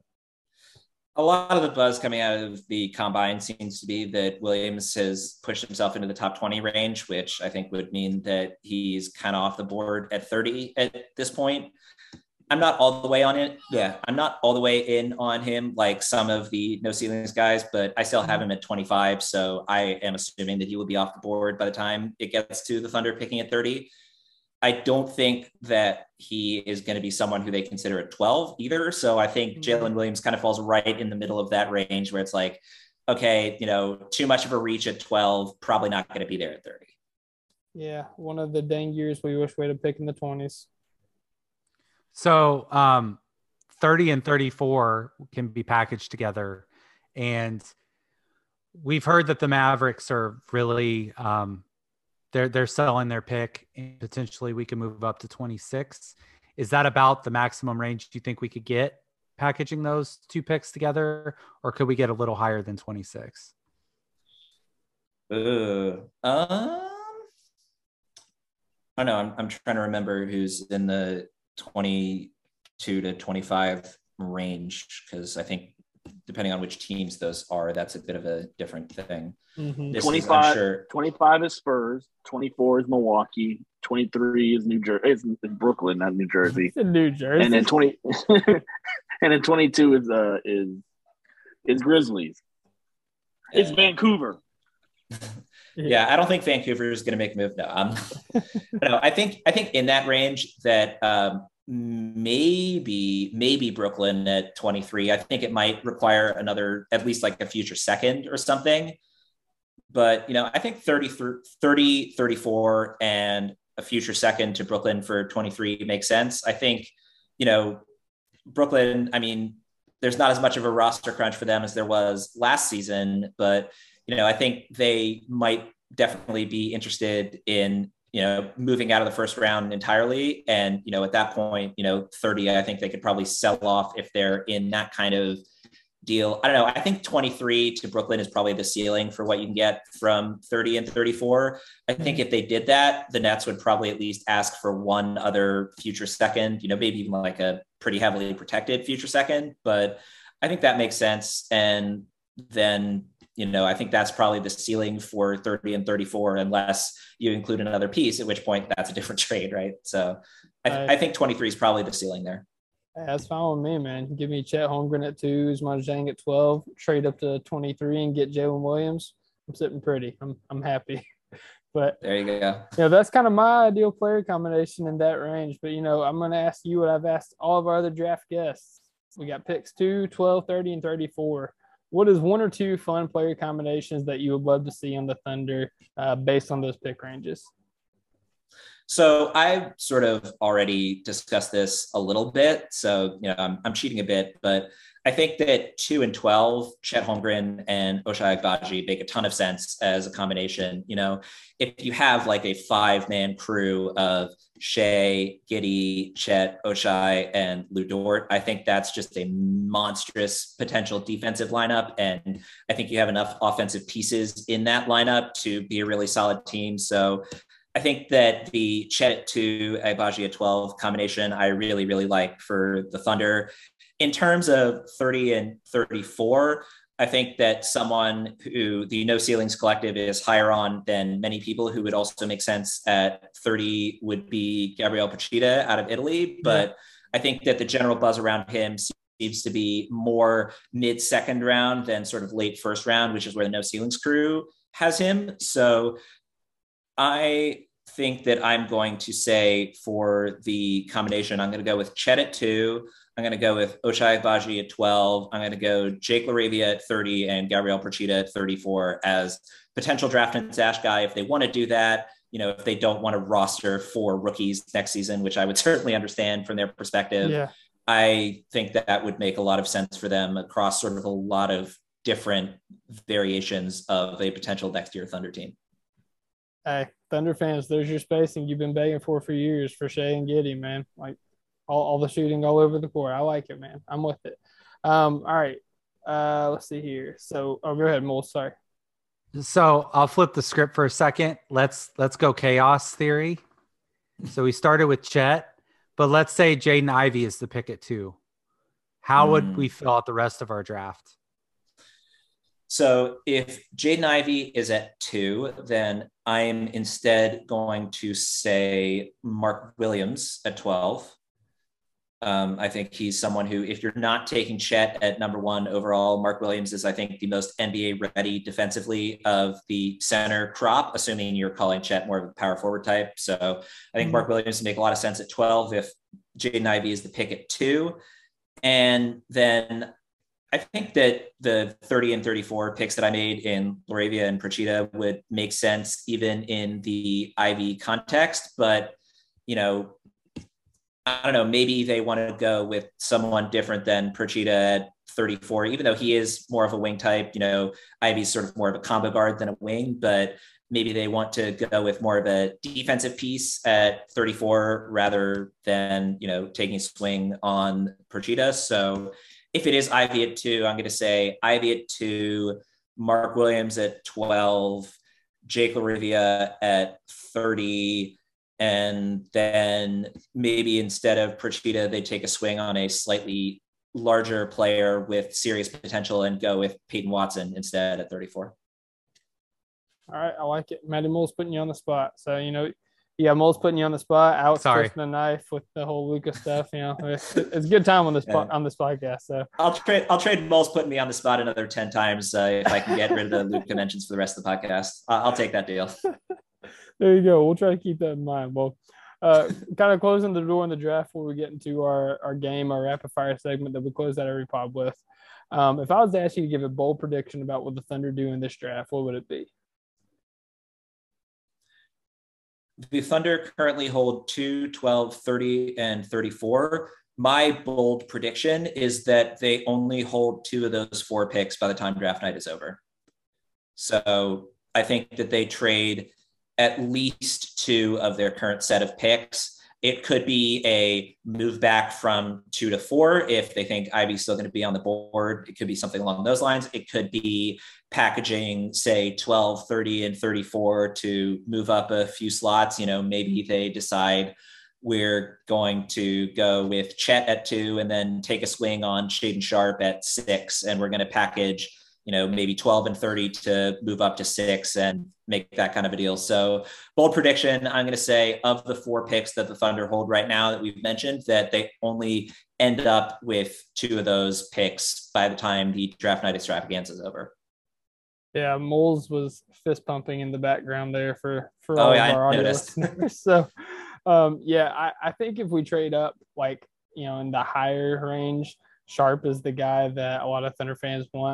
A lot of the buzz coming out of the combine seems to be that Williams has pushed himself into the top twenty range, which I think would mean that he's kind of off the board at thirty at this point. I'm not all the way on it. Yeah, I'm not all the way in on him like some of the No Ceilings guys, but I still have him at twenty-five. So I am assuming that he will be off the board by the time it gets to the Thunder picking at thirty. I don't think that he is going to be someone who they consider at twelve either. So I think Jalen Williams kind of falls right in the middle of that range where it's like, okay, you know, too much of a reach at twelve, probably not going to be there at thirty. Yeah, one of the dang years we wish we'd have picked in the twenties. So um, thirty and thirty-four can be packaged together. And we've heard that the Mavericks are really um, they're they're selling their pick, and potentially we can move up to twenty-six. Is that about the maximum range you think we could get packaging those two picks together, or could we get a little higher than twenty-six? Uh, um, I don't know. I'm I'm trying to remember who's in the twenty-two to twenty-five range, because I think depending on which teams those are, that's a bit of a different thing. Mm-hmm. twenty-five, is, sure, twenty-five is Spurs, twenty-four is Milwaukee, twenty-three is New Jersey. It's, it's Brooklyn, not New Jersey. It's in New Jersey. And then twenty, and then twenty-two is uh is is Grizzlies. It's uh, Vancouver. Yeah, I don't think Vancouver is going to make a move. No, um, no, I think I think in that range that um, maybe maybe Brooklyn at twenty-three. I think it might require another, at least like a future second or something. But you know, I think thirty, thirty, thirty-four, and a future second to Brooklyn for twenty-three makes sense. I think, you know, Brooklyn. I mean, there's not as much of a roster crunch for them as there was last season, but you know, I think they might definitely be interested in, you know, moving out of the first round entirely. And, you know, at that point, you know, thirty, I think they could probably sell off if they're in that kind of deal. I don't know. I think twenty-three to Brooklyn is probably the ceiling for what you can get from thirty and thirty-four. I think if they did that, the Nets would probably at least ask for one other future second, you know, maybe even like a pretty heavily protected future second. But I think that makes sense. And then, you know, I think that's probably the ceiling for thirty and thirty-four, unless you include another piece, at which point that's a different trade, right? So I, th- I think twenty-three is probably the ceiling there. That's fine with me, man. Give me Chet Holmgren at two, Usman Jang at twelve, trade up to twenty-three and get Jalen Williams. I'm sitting pretty. I'm I'm happy. But there you go. Yeah, you know, that's kind of my ideal player combination in that range. But, you know, I'm going to ask you what I've asked all of our other draft guests. We got picks two, twelve, thirty, and thirty-four. what is one or two fun player combinations that you would love to see on the Thunder uh, based on those pick ranges? So I sort of already discussed this a little bit. So, you know, I'm, I'm cheating a bit, but I think that two and twelve, Chet Holmgren and Ochai Agbaji make a ton of sense as a combination. You know, if you have like a five man crew of Shea, Giddey, Chet, Ochai, and Lu Dort, I think that's just a monstrous potential defensive lineup. And I think you have enough offensive pieces in that lineup to be a really solid team. So I think that the Chet to Agbaji at twelve combination, I really, really like for the Thunder. In terms of thirty and thirty-four, I think that someone who the No Ceilings Collective is higher on than many people who would also make sense at thirty would be Gabriel Procida out of Italy. But I think that the general buzz around him seems to be more mid second round than sort of late first round, which is where the No Ceilings crew has him. So I think that I'm going to say for the combination, I'm going to go with Chet at two. I'm going to go with Ochai Agbaji at twelve. I'm going to go Jake LaRavia at thirty and Gabriel Procida at thirty-four as potential draft and stash guy. If they want to do that, you know, if they don't want to roster four rookies next season, which I would certainly understand from their perspective, yeah. I think that that would make a lot of sense for them across sort of a lot of different variations of a potential next year Thunder team. Hey, Thunder fans, there's your spacing you've been begging for for years for Shea and Giddey, man. Like all, all the shooting all over the court. I like it, man. I'm with it. Um, all right. Uh, let's see here. So, oh, go ahead, Mole. Sorry. So I'll flip the script for a second. Let's let's go chaos theory. So we started with Chet, but let's say Jaden Ivey is the pick at two. How mm. would we fill out the rest of our draft? So if Jaden Ivey is at two, then I'm instead going to say Mark Williams at twelve. Um, I think he's someone who, if you're not taking Chet at number one overall, Mark Williams is, I think, the most N B A ready defensively of the center crop, assuming you're calling Chet more of a power forward type. So I think mm-hmm. Mark Williams would make a lot of sense at twelve if Jaden Ivey is the pick at two. And then I think that the thirty and thirty-four picks that I made in LaRavia and Procida would make sense even in the Ivy context. But, you know, I don't know, maybe they want to go with someone different than Procida at thirty-four, even though he is more of a wing type. You know, Ivy's sort of more of a combo guard than a wing, but maybe they want to go with more of a defensive piece at thirty-four rather than, you know, taking a swing on Procida. So if it is Ivy at two, I'm going to say Ivy at two, Mark Williams at twelve, Jake LaRavia at thirty, and then maybe instead of Procida, they take a swing on a slightly larger player with serious potential and go with Peyton Watson instead at thirty-four. All right, I like it. Matty Mole's putting you on the spot. So, you know, yeah, Mole's putting you on the spot. Alex twisting the knife with the whole Luka stuff. You know, it's, it's a good time on this yeah. on this podcast. So I'll trade. I'll trade Mole's putting me on the spot another ten times uh, if I can get rid of the Luka mentions for the rest of the podcast. Uh, I'll take that deal. There you go. We'll try to keep that in mind. Well, uh, kind of closing the door on the draft before we get into our, our game, our rapid fire segment that we close out every pod with. Um, if I was to ask you to give a bold prediction about what the Thunder do in this draft, what would it be? The Thunder currently hold two, twelve, thirty, and thirty-four. My bold prediction is that they only hold two of those four picks by the time draft night is over. So I think that they trade at least two of their current set of picks. It could be a move back from two to four if they think Ivy's still going to be on the board. It could be something along those lines. It could be packaging, say, twelve, thirty, and thirty-four to move up a few slots. You know, maybe they decide we're going to go with Chet at two and then take a swing on Shaedon Sharpe at six, and we're going to package, you know, maybe twelve and thirty to move up to six and make that kind of a deal. So bold prediction, I'm going to say of the four picks that the Thunder hold right now that we've mentioned, that they only end up with two of those picks by the time the draft night extravaganza is over. Yeah, Moles was fist pumping in the background there for, for oh, all yeah, of our I audio noticed. listeners. So, um, yeah, I, I think if we trade up, like, you know, in the higher range, Sharpe is the guy that a lot of Thunder fans want.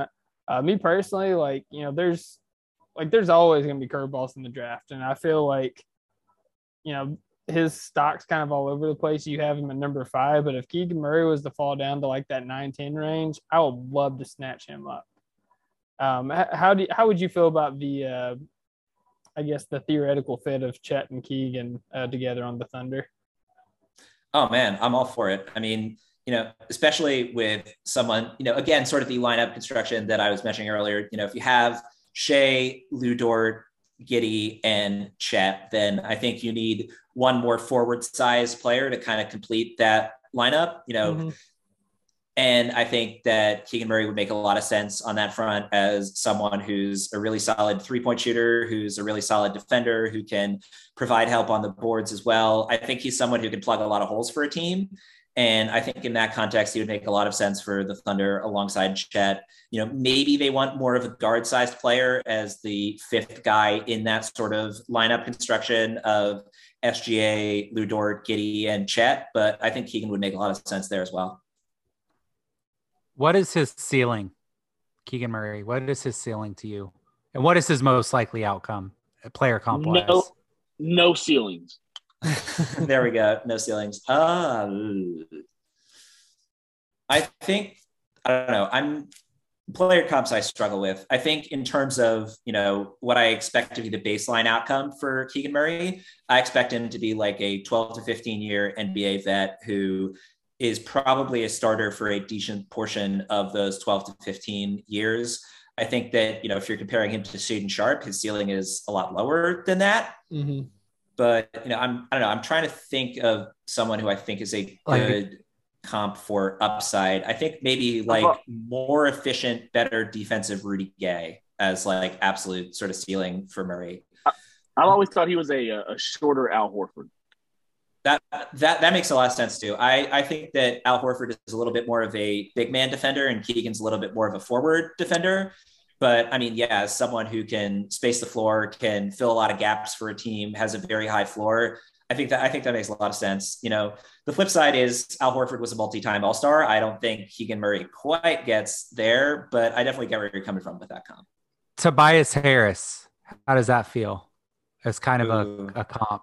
Uh, me personally, like, you know, there's like there's always going to be curveballs in the draft. And I feel like, you know, his stock's kind of all over the place. You have him at number five, but if Keegan Murray was to fall down to like that nine ten range, I would love to snatch him up. Um, how do you, how would you feel about the, uh, I guess, the theoretical fit of Chet and Keegan uh, together on the Thunder? Oh man, I'm all for it. I mean, you know, especially with someone, you know, again, sort of the lineup construction that I was mentioning earlier, you know, if you have Shea, Lou Dort, Giddey, and Chet, then I think you need one more forward size player to kind of complete that lineup, you know, mm-hmm. And I think that Keegan Murray would make a lot of sense on that front as someone who's a really solid three-point shooter, who's a really solid defender, who can provide help on the boards as well. I think he's someone who can plug a lot of holes for a team. And I think in that context, he would make a lot of sense for the Thunder alongside Chet. You know, maybe they want more of a guard-sized player as the fifth guy in that sort of lineup construction of S G A, Lou Dort, Giddey, and Chet. But I think Keegan would make a lot of sense there as well. What is his ceiling, Keegan Murray? What is his ceiling to you? And what is his most likely outcome, player comp wise? No, no ceilings. There we go. No ceilings. Uh, I think, I don't know. I'm player comps I struggle with. I think in terms of, you know, what I expect to be the baseline outcome for Keegan Murray, I expect him to be like a twelve to fifteen year N B A vet who is probably a starter for a decent portion of those twelve to fifteen years. I think that, you know, if you're comparing him to Shaedon Sharpe, his ceiling is a lot lower than that. Mm-hmm. But, you know, I'm, I don't know, I'm trying to think of someone who I think is a good like, comp for upside. I think maybe like more efficient, better defensive Rudy Gay as like absolute sort of ceiling for Murray. I, I've always thought he was a, a shorter Al Horford. That, that that makes a lot of sense too. I, I think that Al Horford is a little bit more of a big man defender and Keegan's a little bit more of a forward defender. But I mean, yeah, as someone who can space the floor, can fill a lot of gaps for a team, has a very high floor, I think that I think that makes a lot of sense. You know, the flip side is Al Horford was a multi-time All-Star. I don't think Keegan Murray quite gets there, but I definitely get where you're coming from with that comp. Tobias Harris, how does that feel? As kind of a, a comp.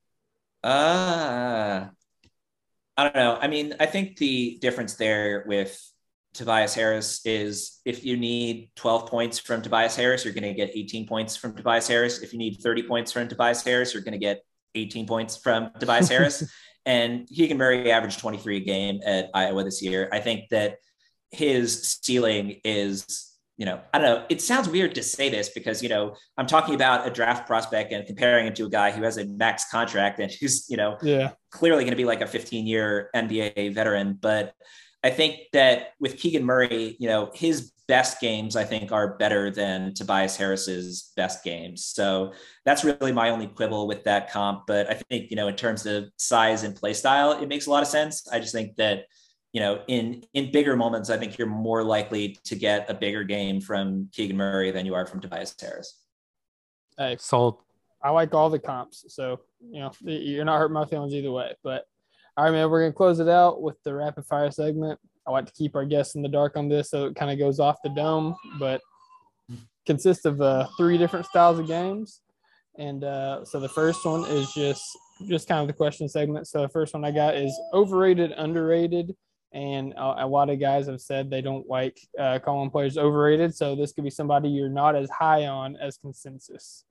Uh, I don't know. I mean, I think the difference there with Tobias Harris is if you need twelve points from Tobias Harris, you're going to get eighteen points from Tobias Harris. If you need thirty points from Tobias Harris, you're going to get eighteen points from Tobias Harris. And Keegan Murray averaged twenty-three a game at Iowa this year. I think that his ceiling is, you know, I don't know. It sounds weird to say this because, you know, I'm talking about a draft prospect and comparing him to a guy who has a max contract and who's, you know, yeah, clearly going to be like a fifteen year N B A veteran. But I think that with Keegan Murray, you know, his best games, I think, are better than Tobias Harris's best games. So that's really my only quibble with that comp. But I think, you know, in terms of size and play style, it makes a lot of sense. I just think that, you know, in, in bigger moments, I think you're more likely to get a bigger game from Keegan Murray than you are from Tobias Harris. Hey, sold. I like all the comps. So, you know, you're not hurting my feelings either way. But all right, man, we're going to close it out with the rapid fire segment. I like to keep our guests in the dark on this, so it kind of goes off the dome, but consists of uh, three different styles of games. And uh, so the first one is just, just kind of the question segment. So the first one I got is overrated, underrated. And a, a lot of guys have said they don't like uh, calling players overrated. So this could be somebody you're not as high on as consensus.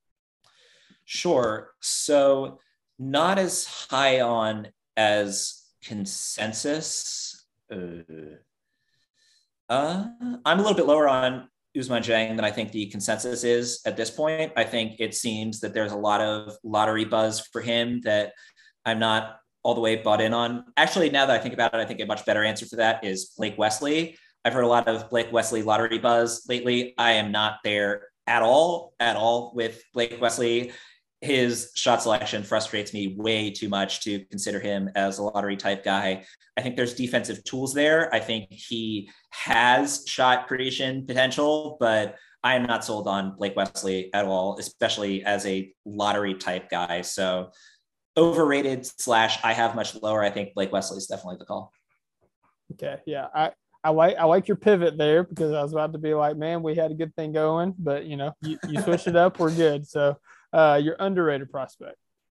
Sure. So not as high on as consensus. Uh, uh, I'm a little bit lower on Ousmane Dieng than I think the consensus is at this point. I think it seems that there's a lot of lottery buzz for him that I'm not all the way bought in on. Actually, now that I think about it, I think a much better answer for that is Blake Wesley. I've heard a lot of Blake Wesley lottery buzz lately. I am not there at all, at all with Blake Wesley. His shot selection frustrates me way too much to consider him as a lottery type guy. I think there's defensive tools there. I think he has shot creation potential, but I am not sold on Blake Wesley at all, especially as a lottery type guy. So overrated slash I have much lower. I think Blake Wesley is definitely the call. Okay. Yeah. I, I like I like your pivot there because I was about to be like, man, we had a good thing going, but you know, you, you switched it up, we're good. So uh, your underrated prospect.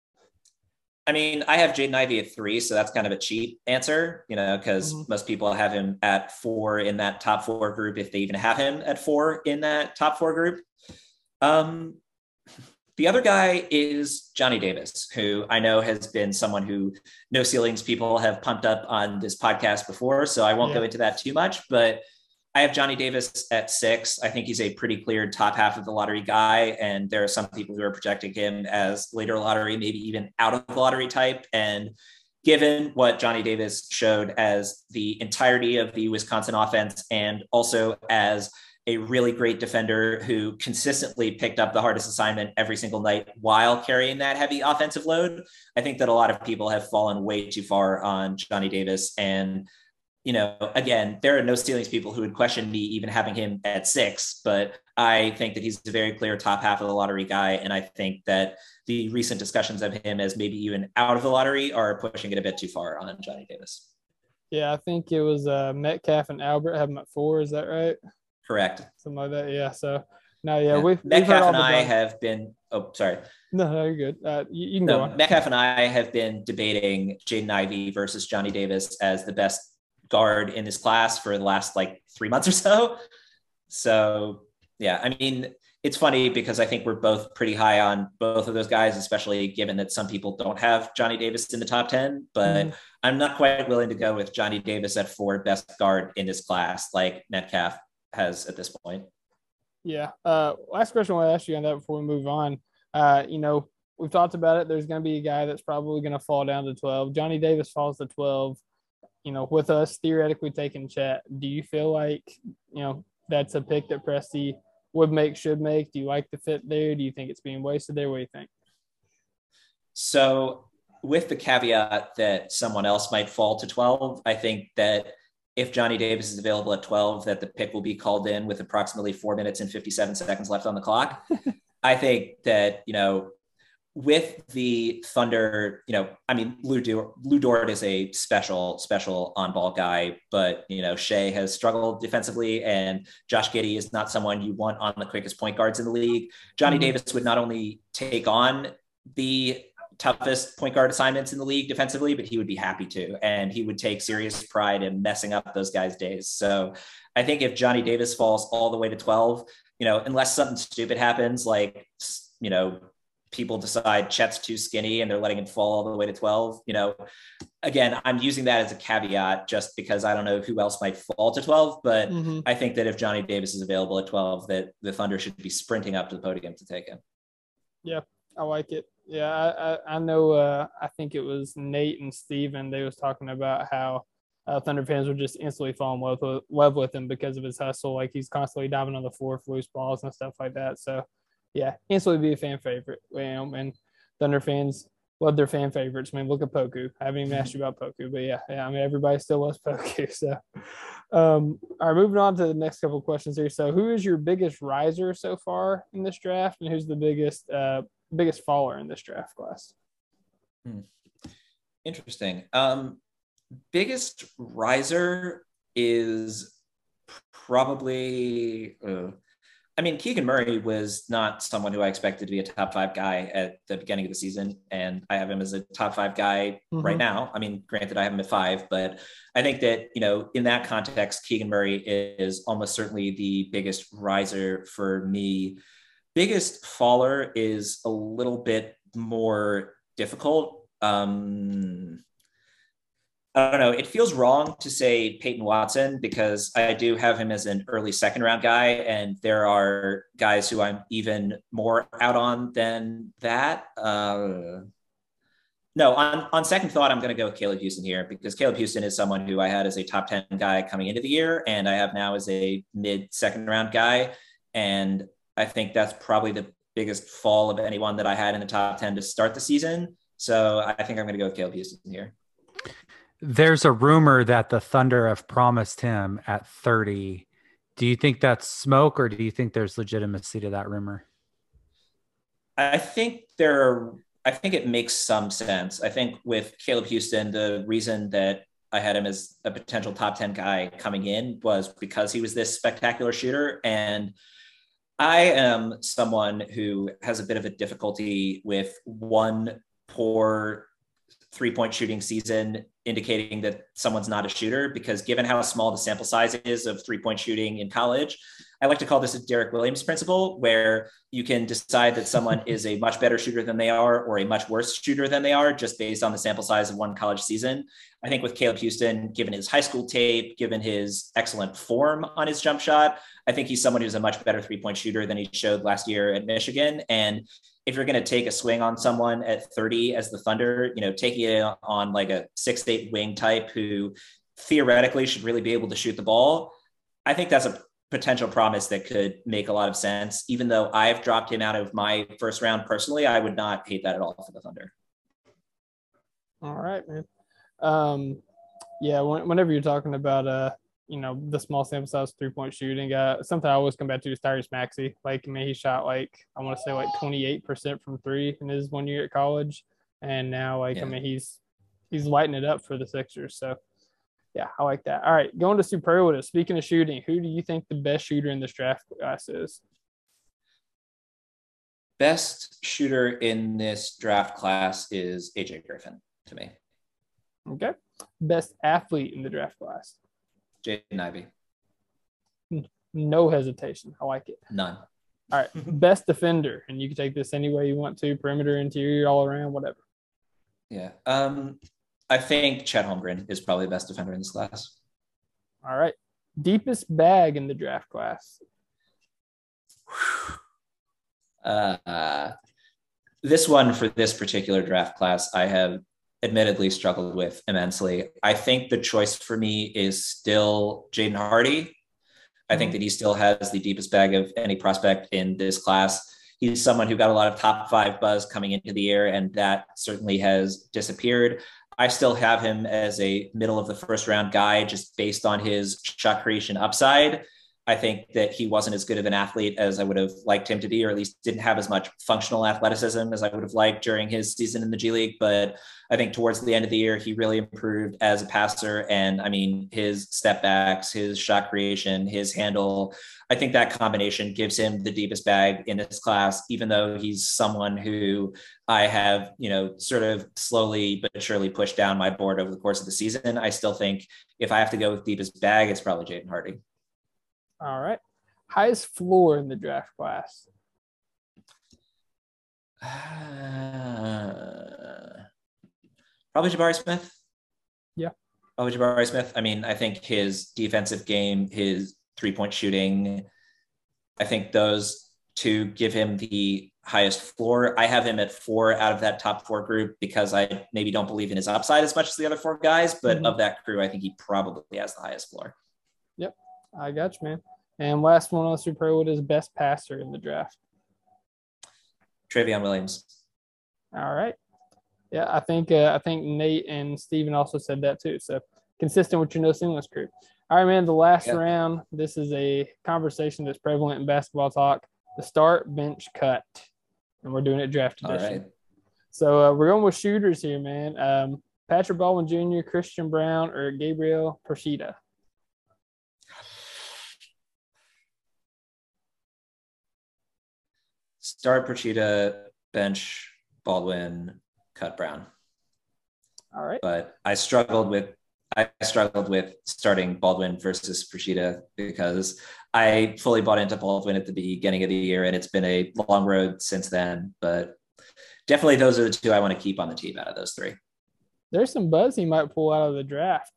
I mean, I have Jaden Ivey at three, so that's kind of a cheap answer, you know, because mm-hmm. most people have him at four in that top four group, if they even have him at four in that top four group. Um, the other guy is Johnny Davis, who I know has been someone who No Ceilings people have pumped up on this podcast before, so I won't yeah. go into that too much, but I have Johnny Davis at six. I think he's a pretty clear top half of the lottery guy. And there are some people who are projecting him as later lottery, maybe even out of the lottery type. And given what Johnny Davis showed as the entirety of the Wisconsin offense, and also as a really great defender who consistently picked up the hardest assignment every single night while carrying that heavy offensive load, I think that a lot of people have fallen way too far on Johnny Davis. And you know, again, there are No Ceilings people who would question me even having him at six, but I think that he's a very clear top half of the lottery guy. And I think that the recent discussions of him as maybe even out of the lottery are pushing it a bit too far on Johnny Davis. Yeah, I think it was uh, Metcalf and Albert have him at four. Is that right? Correct. Something like that. Yeah. So, no, yeah, yeah. we've, Metcalf we've heard and I have been, oh, sorry. No, no, you're good. Uh, you, you can no, go on. Metcalf and I have been debating Jaden Ivey versus Johnny Davis as the best guard in this class for the last like three months or so. So yeah, I mean, it's funny because I think we're both pretty high on both of those guys, especially given that some people don't have Johnny Davis in the top ten, but mm. I'm not quite willing to go with Johnny Davis at four best guard in this class, like Metcalf has at this point. Yeah. Uh, last question I want to ask you on that before we move on. Uh, you know, we've talked about it. There's going to be a guy that's probably going to fall down to twelve. Johnny Davis falls to twelve. You know, with us theoretically taking Chat, do you feel like, you know, that's a pick that Presti would make, should make? Do you like the fit there? Do you think it's being wasted there? What do you think? So with the caveat that someone else might fall to twelve, I think that if Johnny Davis is available at twelve, that the pick will be called in with approximately four minutes and fifty-seven seconds left on the clock. I think that, you know, with the Thunder, you know, I mean, Lou, Dort, Lou Dort is a special, special on-ball guy, but, you know, Shea has struggled defensively, and Josh Giddey is not someone you want on the quickest point guards in the league. Johnny mm-hmm. Davis would not only take on the toughest point guard assignments in the league defensively, but he would be happy to, and he would take serious pride in messing up those guys' days. So I think if Johnny Davis falls all the way to twelve, you know, unless something stupid happens, like, you know, people decide Chet's too skinny and they're letting him fall all the way to twelve. You know, again, I'm using that as a caveat just because I don't know who else might fall to twelve, but mm-hmm. I think that if Johnny Davis is available at twelve, that the Thunder should be sprinting up to the podium to take him. Yeah, I like it. Yeah, I, I, I know, uh, I think it was Nate and Steven, they was talking about how uh, Thunder fans would just instantly fall in love with, love with him because of his hustle. Like, he's constantly diving on the floor for loose balls and stuff like that. So, yeah, instantly be a fan favorite. You know, and Thunder fans love their fan favorites. I mean, look at Poku. I haven't even asked you about Poku, but yeah, yeah. I mean, everybody still loves Poku. So, um, all right, moving on to the next couple of questions here. So, who is your biggest riser so far in this draft, and who's the biggest uh, biggest faller in this draft class? Hmm. Interesting. Um, biggest riser is probably. Uh, I mean, Keegan Murray was not someone who I expected to be a top five guy at the beginning of the season, and I have him as a top five guy mm-hmm. right now. I mean, granted, I have him at five, but I think that, you know, in that context, Keegan Murray is almost certainly the biggest riser for me. Biggest faller is a little bit more difficult. Um, I don't know. It feels wrong to say Peyton Watson because I do have him as an early second round guy. And there are guys who I'm even more out on than that. Uh, no, on, on second thought, I'm going to go with Caleb Houston here because Caleb Houston is someone who I had as a top ten guy coming into the year. And I have now as a mid second round guy. And I think that's probably the biggest fall of anyone that I had in the top ten to start the season. So I think I'm going to go with Caleb Houston here. There's a rumor that the Thunder have promised him at thirty. Do you think that's smoke, or do you think there's legitimacy to that rumor? I think there, I think it makes some sense. I think with Caleb Houston, the reason that I had him as a potential top ten guy coming in was because he was this spectacular shooter. And I am someone who has a bit of a difficulty with one poor three-point shooting season indicating that someone's not a shooter, because given how small the sample size is of three-point shooting in college, I like to call this a Derek Williams principle, where you can decide that someone is a much better shooter than they are or a much worse shooter than they are just based on the sample size of one college season. I think with Caleb Houston, given his high school tape, given his excellent form on his jump shot, I think he's someone who's a much better three-point shooter than he showed last year at Michigan. And if you're going to take a swing on someone at thirty as the Thunder, you know, taking it on like a six, eight wing type who theoretically should really be able to shoot the ball, I think that's a potential promise that could make a lot of sense. Even though I've dropped him out of my first round personally, I would not hate that at all for the Thunder. All right, man. Um, yeah, when, whenever you're talking about, uh, you know, the small sample size three-point shooting, uh, something I always come back to is Tyrese Maxey. Like, I mean, he shot like, I want to say like twenty-eight percent from three in his one year at college. And now, like, yeah. I mean, he's he's lighting it up for the Sixers. So, yeah, I like that. All right, going to superlative. Speaking of shooting, who do you think the best shooter in this draft class is? Best shooter in this draft class is A J Griffin to me. Okay. Best athlete in the draft class? Jaden Ivey. No hesitation. I like it. None. All right. Best defender. And you can take this any way you want to, perimeter, interior, all around, whatever. Yeah. Um, I think Chet Holmgren is probably the best defender in this class. All right. Deepest bag in the draft class? Uh, uh, this one for this particular draft class, I have admittedly struggled with immensely. I think the choice for me is still Jaden Hardy. I think that he still has the deepest bag of any prospect in this class. He's someone who got a lot of top five buzz coming into the year, and that certainly has disappeared. I still have him as a middle of the first round guy just based on his shot creation upside. I think that he wasn't as good of an athlete as I would have liked him to be, or at least didn't have as much functional athleticism as I would have liked during his season in the G League. But I think towards the end of the year, he really improved as a passer. And I mean, his step backs, his shot creation, his handle, I think that combination gives him the deepest bag in this class, even though he's someone who I have, you know, sort of slowly but surely pushed down my board over the course of the season. I still think if I have to go with deepest bag, it's probably Jaden Hardy. All right. Highest floor in the draft class? Uh, probably Jabari Smith. Yeah. Probably Jabari Smith. I mean, I think his defensive game, his three-point shooting, I think those two give him the highest floor. I have him at four out of that top four group because I maybe don't believe in his upside as much as the other four guys, but mm-hmm. of that crew, I think he probably has the highest floor. Yep. I got you, man. And last one on superlative is best passer in the draft? Travion Williams. All right. Yeah, I think uh, I think Nate and Steven also said that too. So consistent with your No Seamless crew. All right, man, the last yep. round. This is a conversation that's prevalent in basketball talk. The start, bench, cut. And we're doing it draft edition. All right. So uh, we're going with shooters here, man. Um, Patrick Baldwin Junior, Christian Braun, or Gabriel Procida? Start Procida, bench Baldwin, cut Braun. All right. But I struggled with I struggled with starting Baldwin versus Procida because I fully bought into Baldwin at the beginning of the year, and it's been a long road since then. But definitely those are the two I want to keep on the team out of those three. There's some buzz he might pull out of the draft.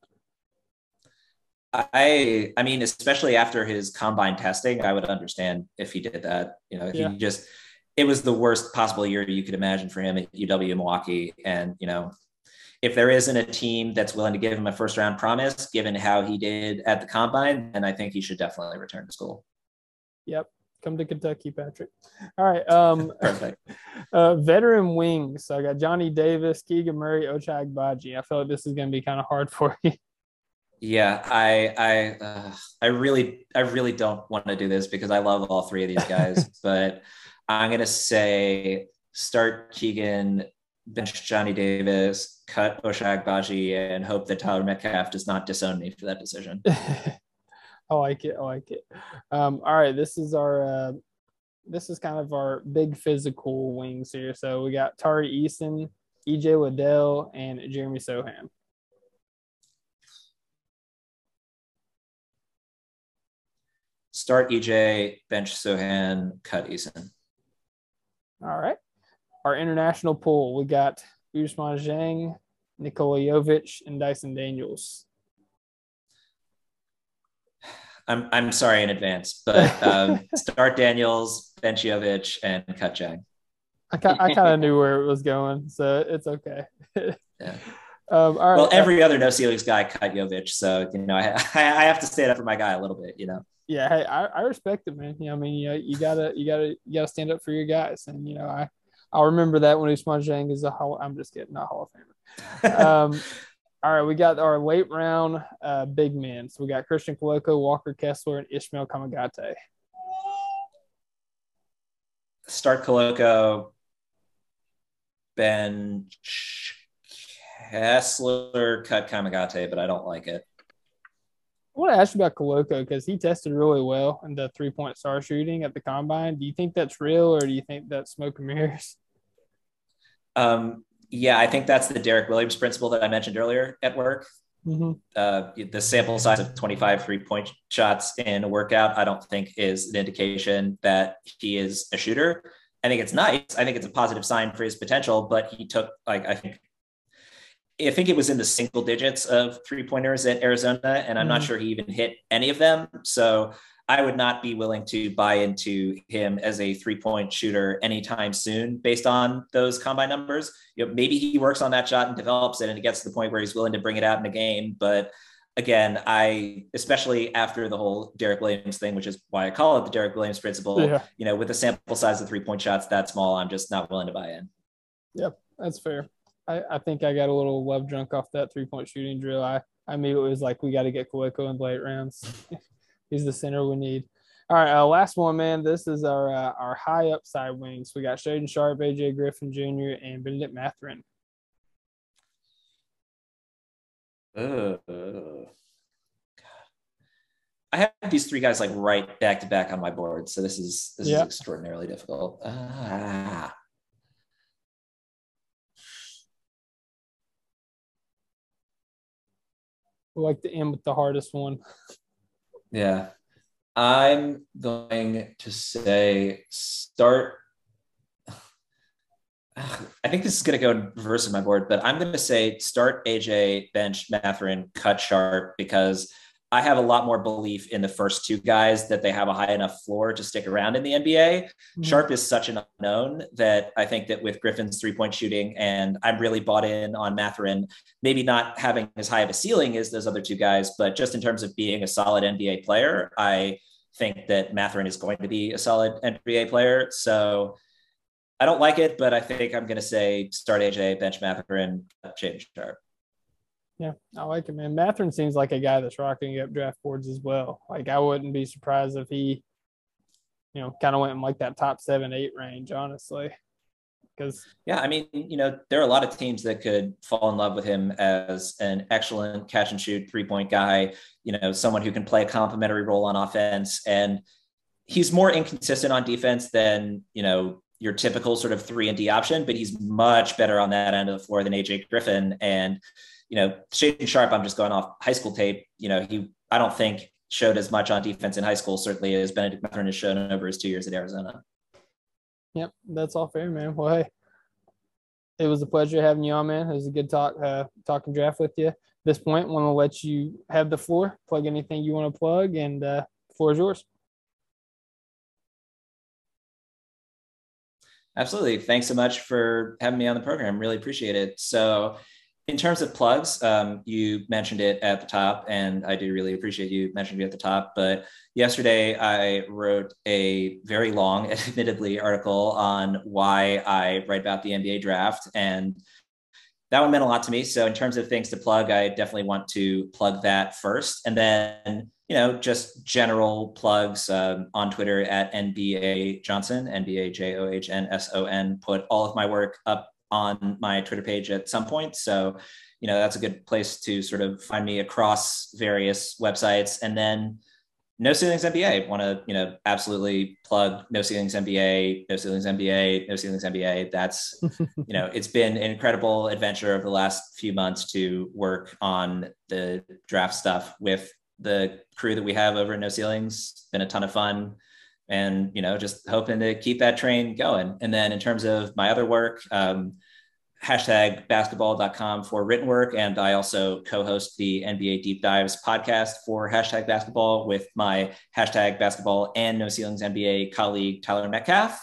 I I mean, especially after his combine testing, I would understand if he did that. You know, if yeah. he just, it was the worst possible year you could imagine for him at U W Milwaukee. And, you know, if there isn't a team that's willing to give him a first round promise, given how he did at the combine, then I think he should definitely return to school. Yep. Come to Kentucky, Patrick. All right. Um, Perfect. Uh, veteran wings. So I got Johnny Davis, Keegan Murray, Ochai Agbaji. I feel like this is going to be kind of hard for you. Yeah, I I uh, I really I really don't want to do this because I love all three of these guys, but I'm gonna say start Keegan, bench Johnny Davis, cut Ochai Agbaji, and hope that Tyler Metcalf does not disown me for that decision. I like it. I like it. Um, all right, this is our uh, this is kind of our big physical wings here. So we got Tari Eason, E J Liddell, and Jeremy Sohan. Start E J, bench Sohan, cut Eason. All right. Our international pool, we got Ousmane Dieng, Nikola Jovic, and Dyson Daniels. I'm I'm sorry in advance, but um, start Daniels, bench Jovic, and cut Dieng. I, I kind of knew where it was going, so it's okay. Yeah. Um, all right. Well, every other no ceilings guy cut Jovic, so you know I I have to stand up for my guy a little bit, you know. Yeah, hey, I, I respect it, man. You know, I mean, you know, you gotta you gotta you gotta stand up for your guys, and you know, I I'll remember that when Ousmane Dieng is a Hall. I'm just kidding, not Hall of Famer. Um, all right, we got our late round uh, big men. So we got Christian Koloko, Walker Kessler, and Ishmael Kamagate. Start Koloko, bench Kessler, cut Kamagate, but I don't like it. I want to ask you about Koloko because he tested really well in the three-point star shooting at the combine. Do you think that's real, or do you think that's smoke and mirrors? Um, yeah, I think that's the Derek Williams principle that I mentioned earlier at work. Mm-hmm. Uh, the sample size of twenty-five three-point shots in a workout, I don't think is an indication that he is a shooter. I think it's nice. I think it's a positive sign for his potential, but he took, like, I think, I think it was in the single digits of three-pointers at Arizona, and I'm mm-hmm. not sure he even hit any of them. So I would not be willing to buy into him as a three-point shooter anytime soon based on those combine numbers. You know, maybe he works on that shot and develops it and it gets to the point where he's willing to bring it out in a game. But again, I, especially after the whole Derek Williams thing, which is why I call it the Derek Williams principle, yeah. you know, with a sample size of three-point shots that small, I'm just not willing to buy in. Yep, that's fair. I, I think I got a little love drunk off that three-point shooting drill. I, I immediately was like, we got to get Koloko in the late rounds. He's the center we need. All right, uh, last one, man. This is our uh, our high upside wings. We got Shaden Sharp, A J Griffin Junior, and Benedict Mathurin. Uh, I have these three guys like right back to back on my board, so this is this yeah. is extraordinarily difficult. Ah. We like to end with the hardest one. Yeah. I'm going to say start. I think this is going to go in reverse of my board, but I'm going to say start A J, bench Mathurin, cut Sharp, because I have a lot more belief in the first two guys that they have a high enough floor to stick around in the N B A. Mm-hmm. Sharp is such an unknown that I think that with Griffin's three-point shooting, and I'm really bought in on Mathurin, maybe not having as high of a ceiling as those other two guys, but just in terms of being a solid N B A player, I think that Mathurin is going to be a solid N B A player. So I don't like it, but I think I'm going to say start A J, bench Mathurin, Shaden Sharp. Yeah, I like it, man. Mathurin seems like a guy that's rocking up draft boards as well. Like, I wouldn't be surprised if he, you know, kind of went in like that top seven, eight range, honestly. Because yeah, I mean, you know, there are a lot of teams that could fall in love with him as an excellent catch and shoot three-point guy, you know, someone who can play a complementary role on offense. And he's more inconsistent on defense than, you know, your typical sort of three and D option, but he's much better on that end of the floor than A J Griffin. And you know, Shaden Sharp, I'm just going off high school tape. You know, he, I don't think showed as much on defense in high school, certainly as Benedict Mathurin has shown over his two years at Arizona. Yep. That's all fair, man. Well, hey, it was a pleasure having you on, man. It was a good talk, uh, talking draft with you. At this point, want to let you have the floor, plug anything you want to plug, and uh, the floor is yours. Absolutely. Thanks so much for having me on the program. Really appreciate it. So, in terms of plugs, um, you mentioned it at the top, and I do really appreciate you mentioning it at the top. But yesterday I wrote a very long, admittedly, article on why I write about the N B A draft. And that one meant a lot to me. So in terms of things to plug, I definitely want to plug that first. And then, you know, just general plugs um, on Twitter at N B A Johnson, N B A J O H N S O N, put all of my work up on my Twitter page at some point. So, you know, that's a good place to sort of find me across various websites. And then No Ceilings N B A, want to, you know, absolutely plug No Ceilings N B A, No Ceilings N B A, No Ceilings N B A. That's, you know, it's been an incredible adventure over the last few months to work on the draft stuff with the crew that we have over at No Ceilings. It's been a ton of fun, and, you know, just hoping to keep that train going. And then in terms of my other work, um, hashtag basketball dot com for written work. And I also co-host the N B A Deep Dives podcast for hashtag basketball with my hashtag basketball and No Ceilings N B A colleague, Tyler Metcalf.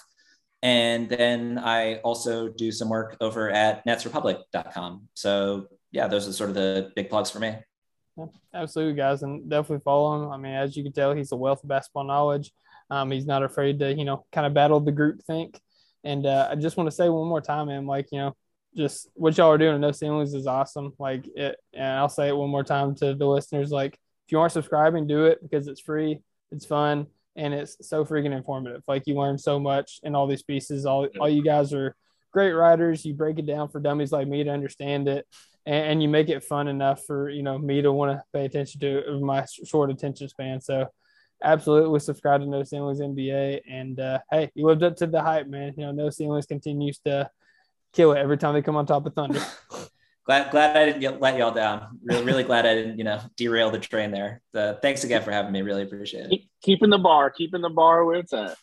And then I also do some work over at nets republic dot com. So yeah, those are sort of the big plugs for me. Yeah, absolutely, guys. And definitely follow him. I mean, as you can tell, he's a wealth of basketball knowledge. Um, he's not afraid to, you know, kind of battle the group think. And uh, I just want to say one more time, man, like, you know, just what y'all are doing at No Ceilings is awesome. Like it, and I'll say it one more time to the listeners. Like, if you aren't subscribing, do it, because it's free, it's fun, and it's so freaking informative. Like, you learn so much in all these pieces. All, all you guys are great writers. You break it down for dummies like me to understand it, and, and you make it fun enough for, you know, me to want to pay attention to my short attention span. So absolutely subscribe to No Ceilings N B A. And uh, hey, you lived up to the hype, man. You know, No Ceilings continues to kill it every time they come on top of Thunder. glad glad I didn't get, let y'all down. Really, really glad I didn't, you know, derail the train there. The, thanks again for having me. Really appreciate it. Keeping the bar, keeping the bar where it's at.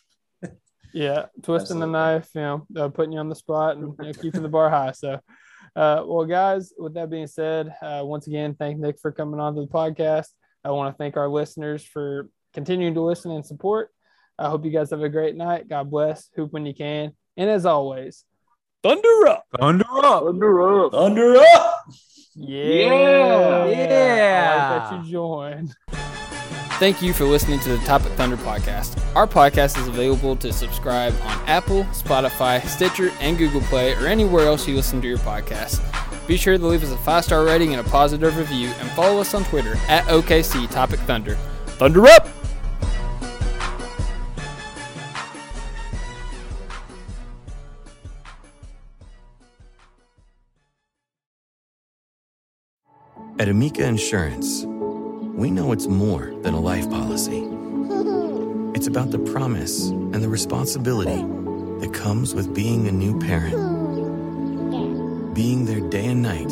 Yeah, twisting Absolutely. the knife, you know, uh, putting you on the spot, and, you know, keeping the bar high. So, uh, well, guys, with that being said, uh, once again, thank Nick for coming on to the podcast. I want to thank our listeners for continuing to listen and support. I hope you guys have a great night. God bless. Hoop when you can. And as always, Thunder up! Thunder up! Thunder up! Thunder up! Yeah! Yeah! I like that you joined. Thank you for listening to the Topic Thunder podcast. Our podcast is available to subscribe on Apple, Spotify, Stitcher, and Google Play, or anywhere else you listen to your podcast. Be sure to leave us a five-star rating and a positive review, and follow us on Twitter at O K C Topic Thunder. Thunder up! At Amica Insurance, we know it's more than a life policy. It's about the promise and the responsibility that comes with being a new parent. Being there day and night,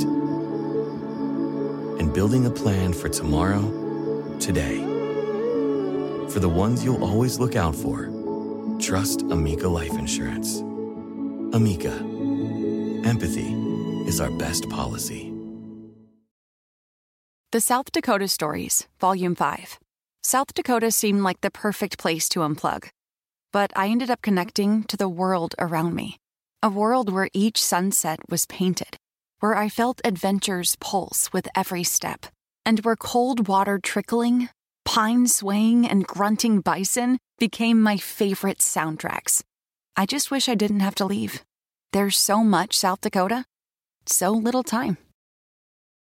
and building a plan for tomorrow, today. For the ones you'll always look out for, trust Amica Life Insurance. Amica. Empathy is our best policy. The South Dakota Stories, Volume five. South Dakota seemed like the perfect place to unplug. But I ended up connecting to the world around me. A world where each sunset was painted, where I felt adventure's pulse with every step, and where cold water trickling, pine swaying, and grunting bison became my favorite soundtracks. I just wish I didn't have to leave. There's so much South Dakota, so little time.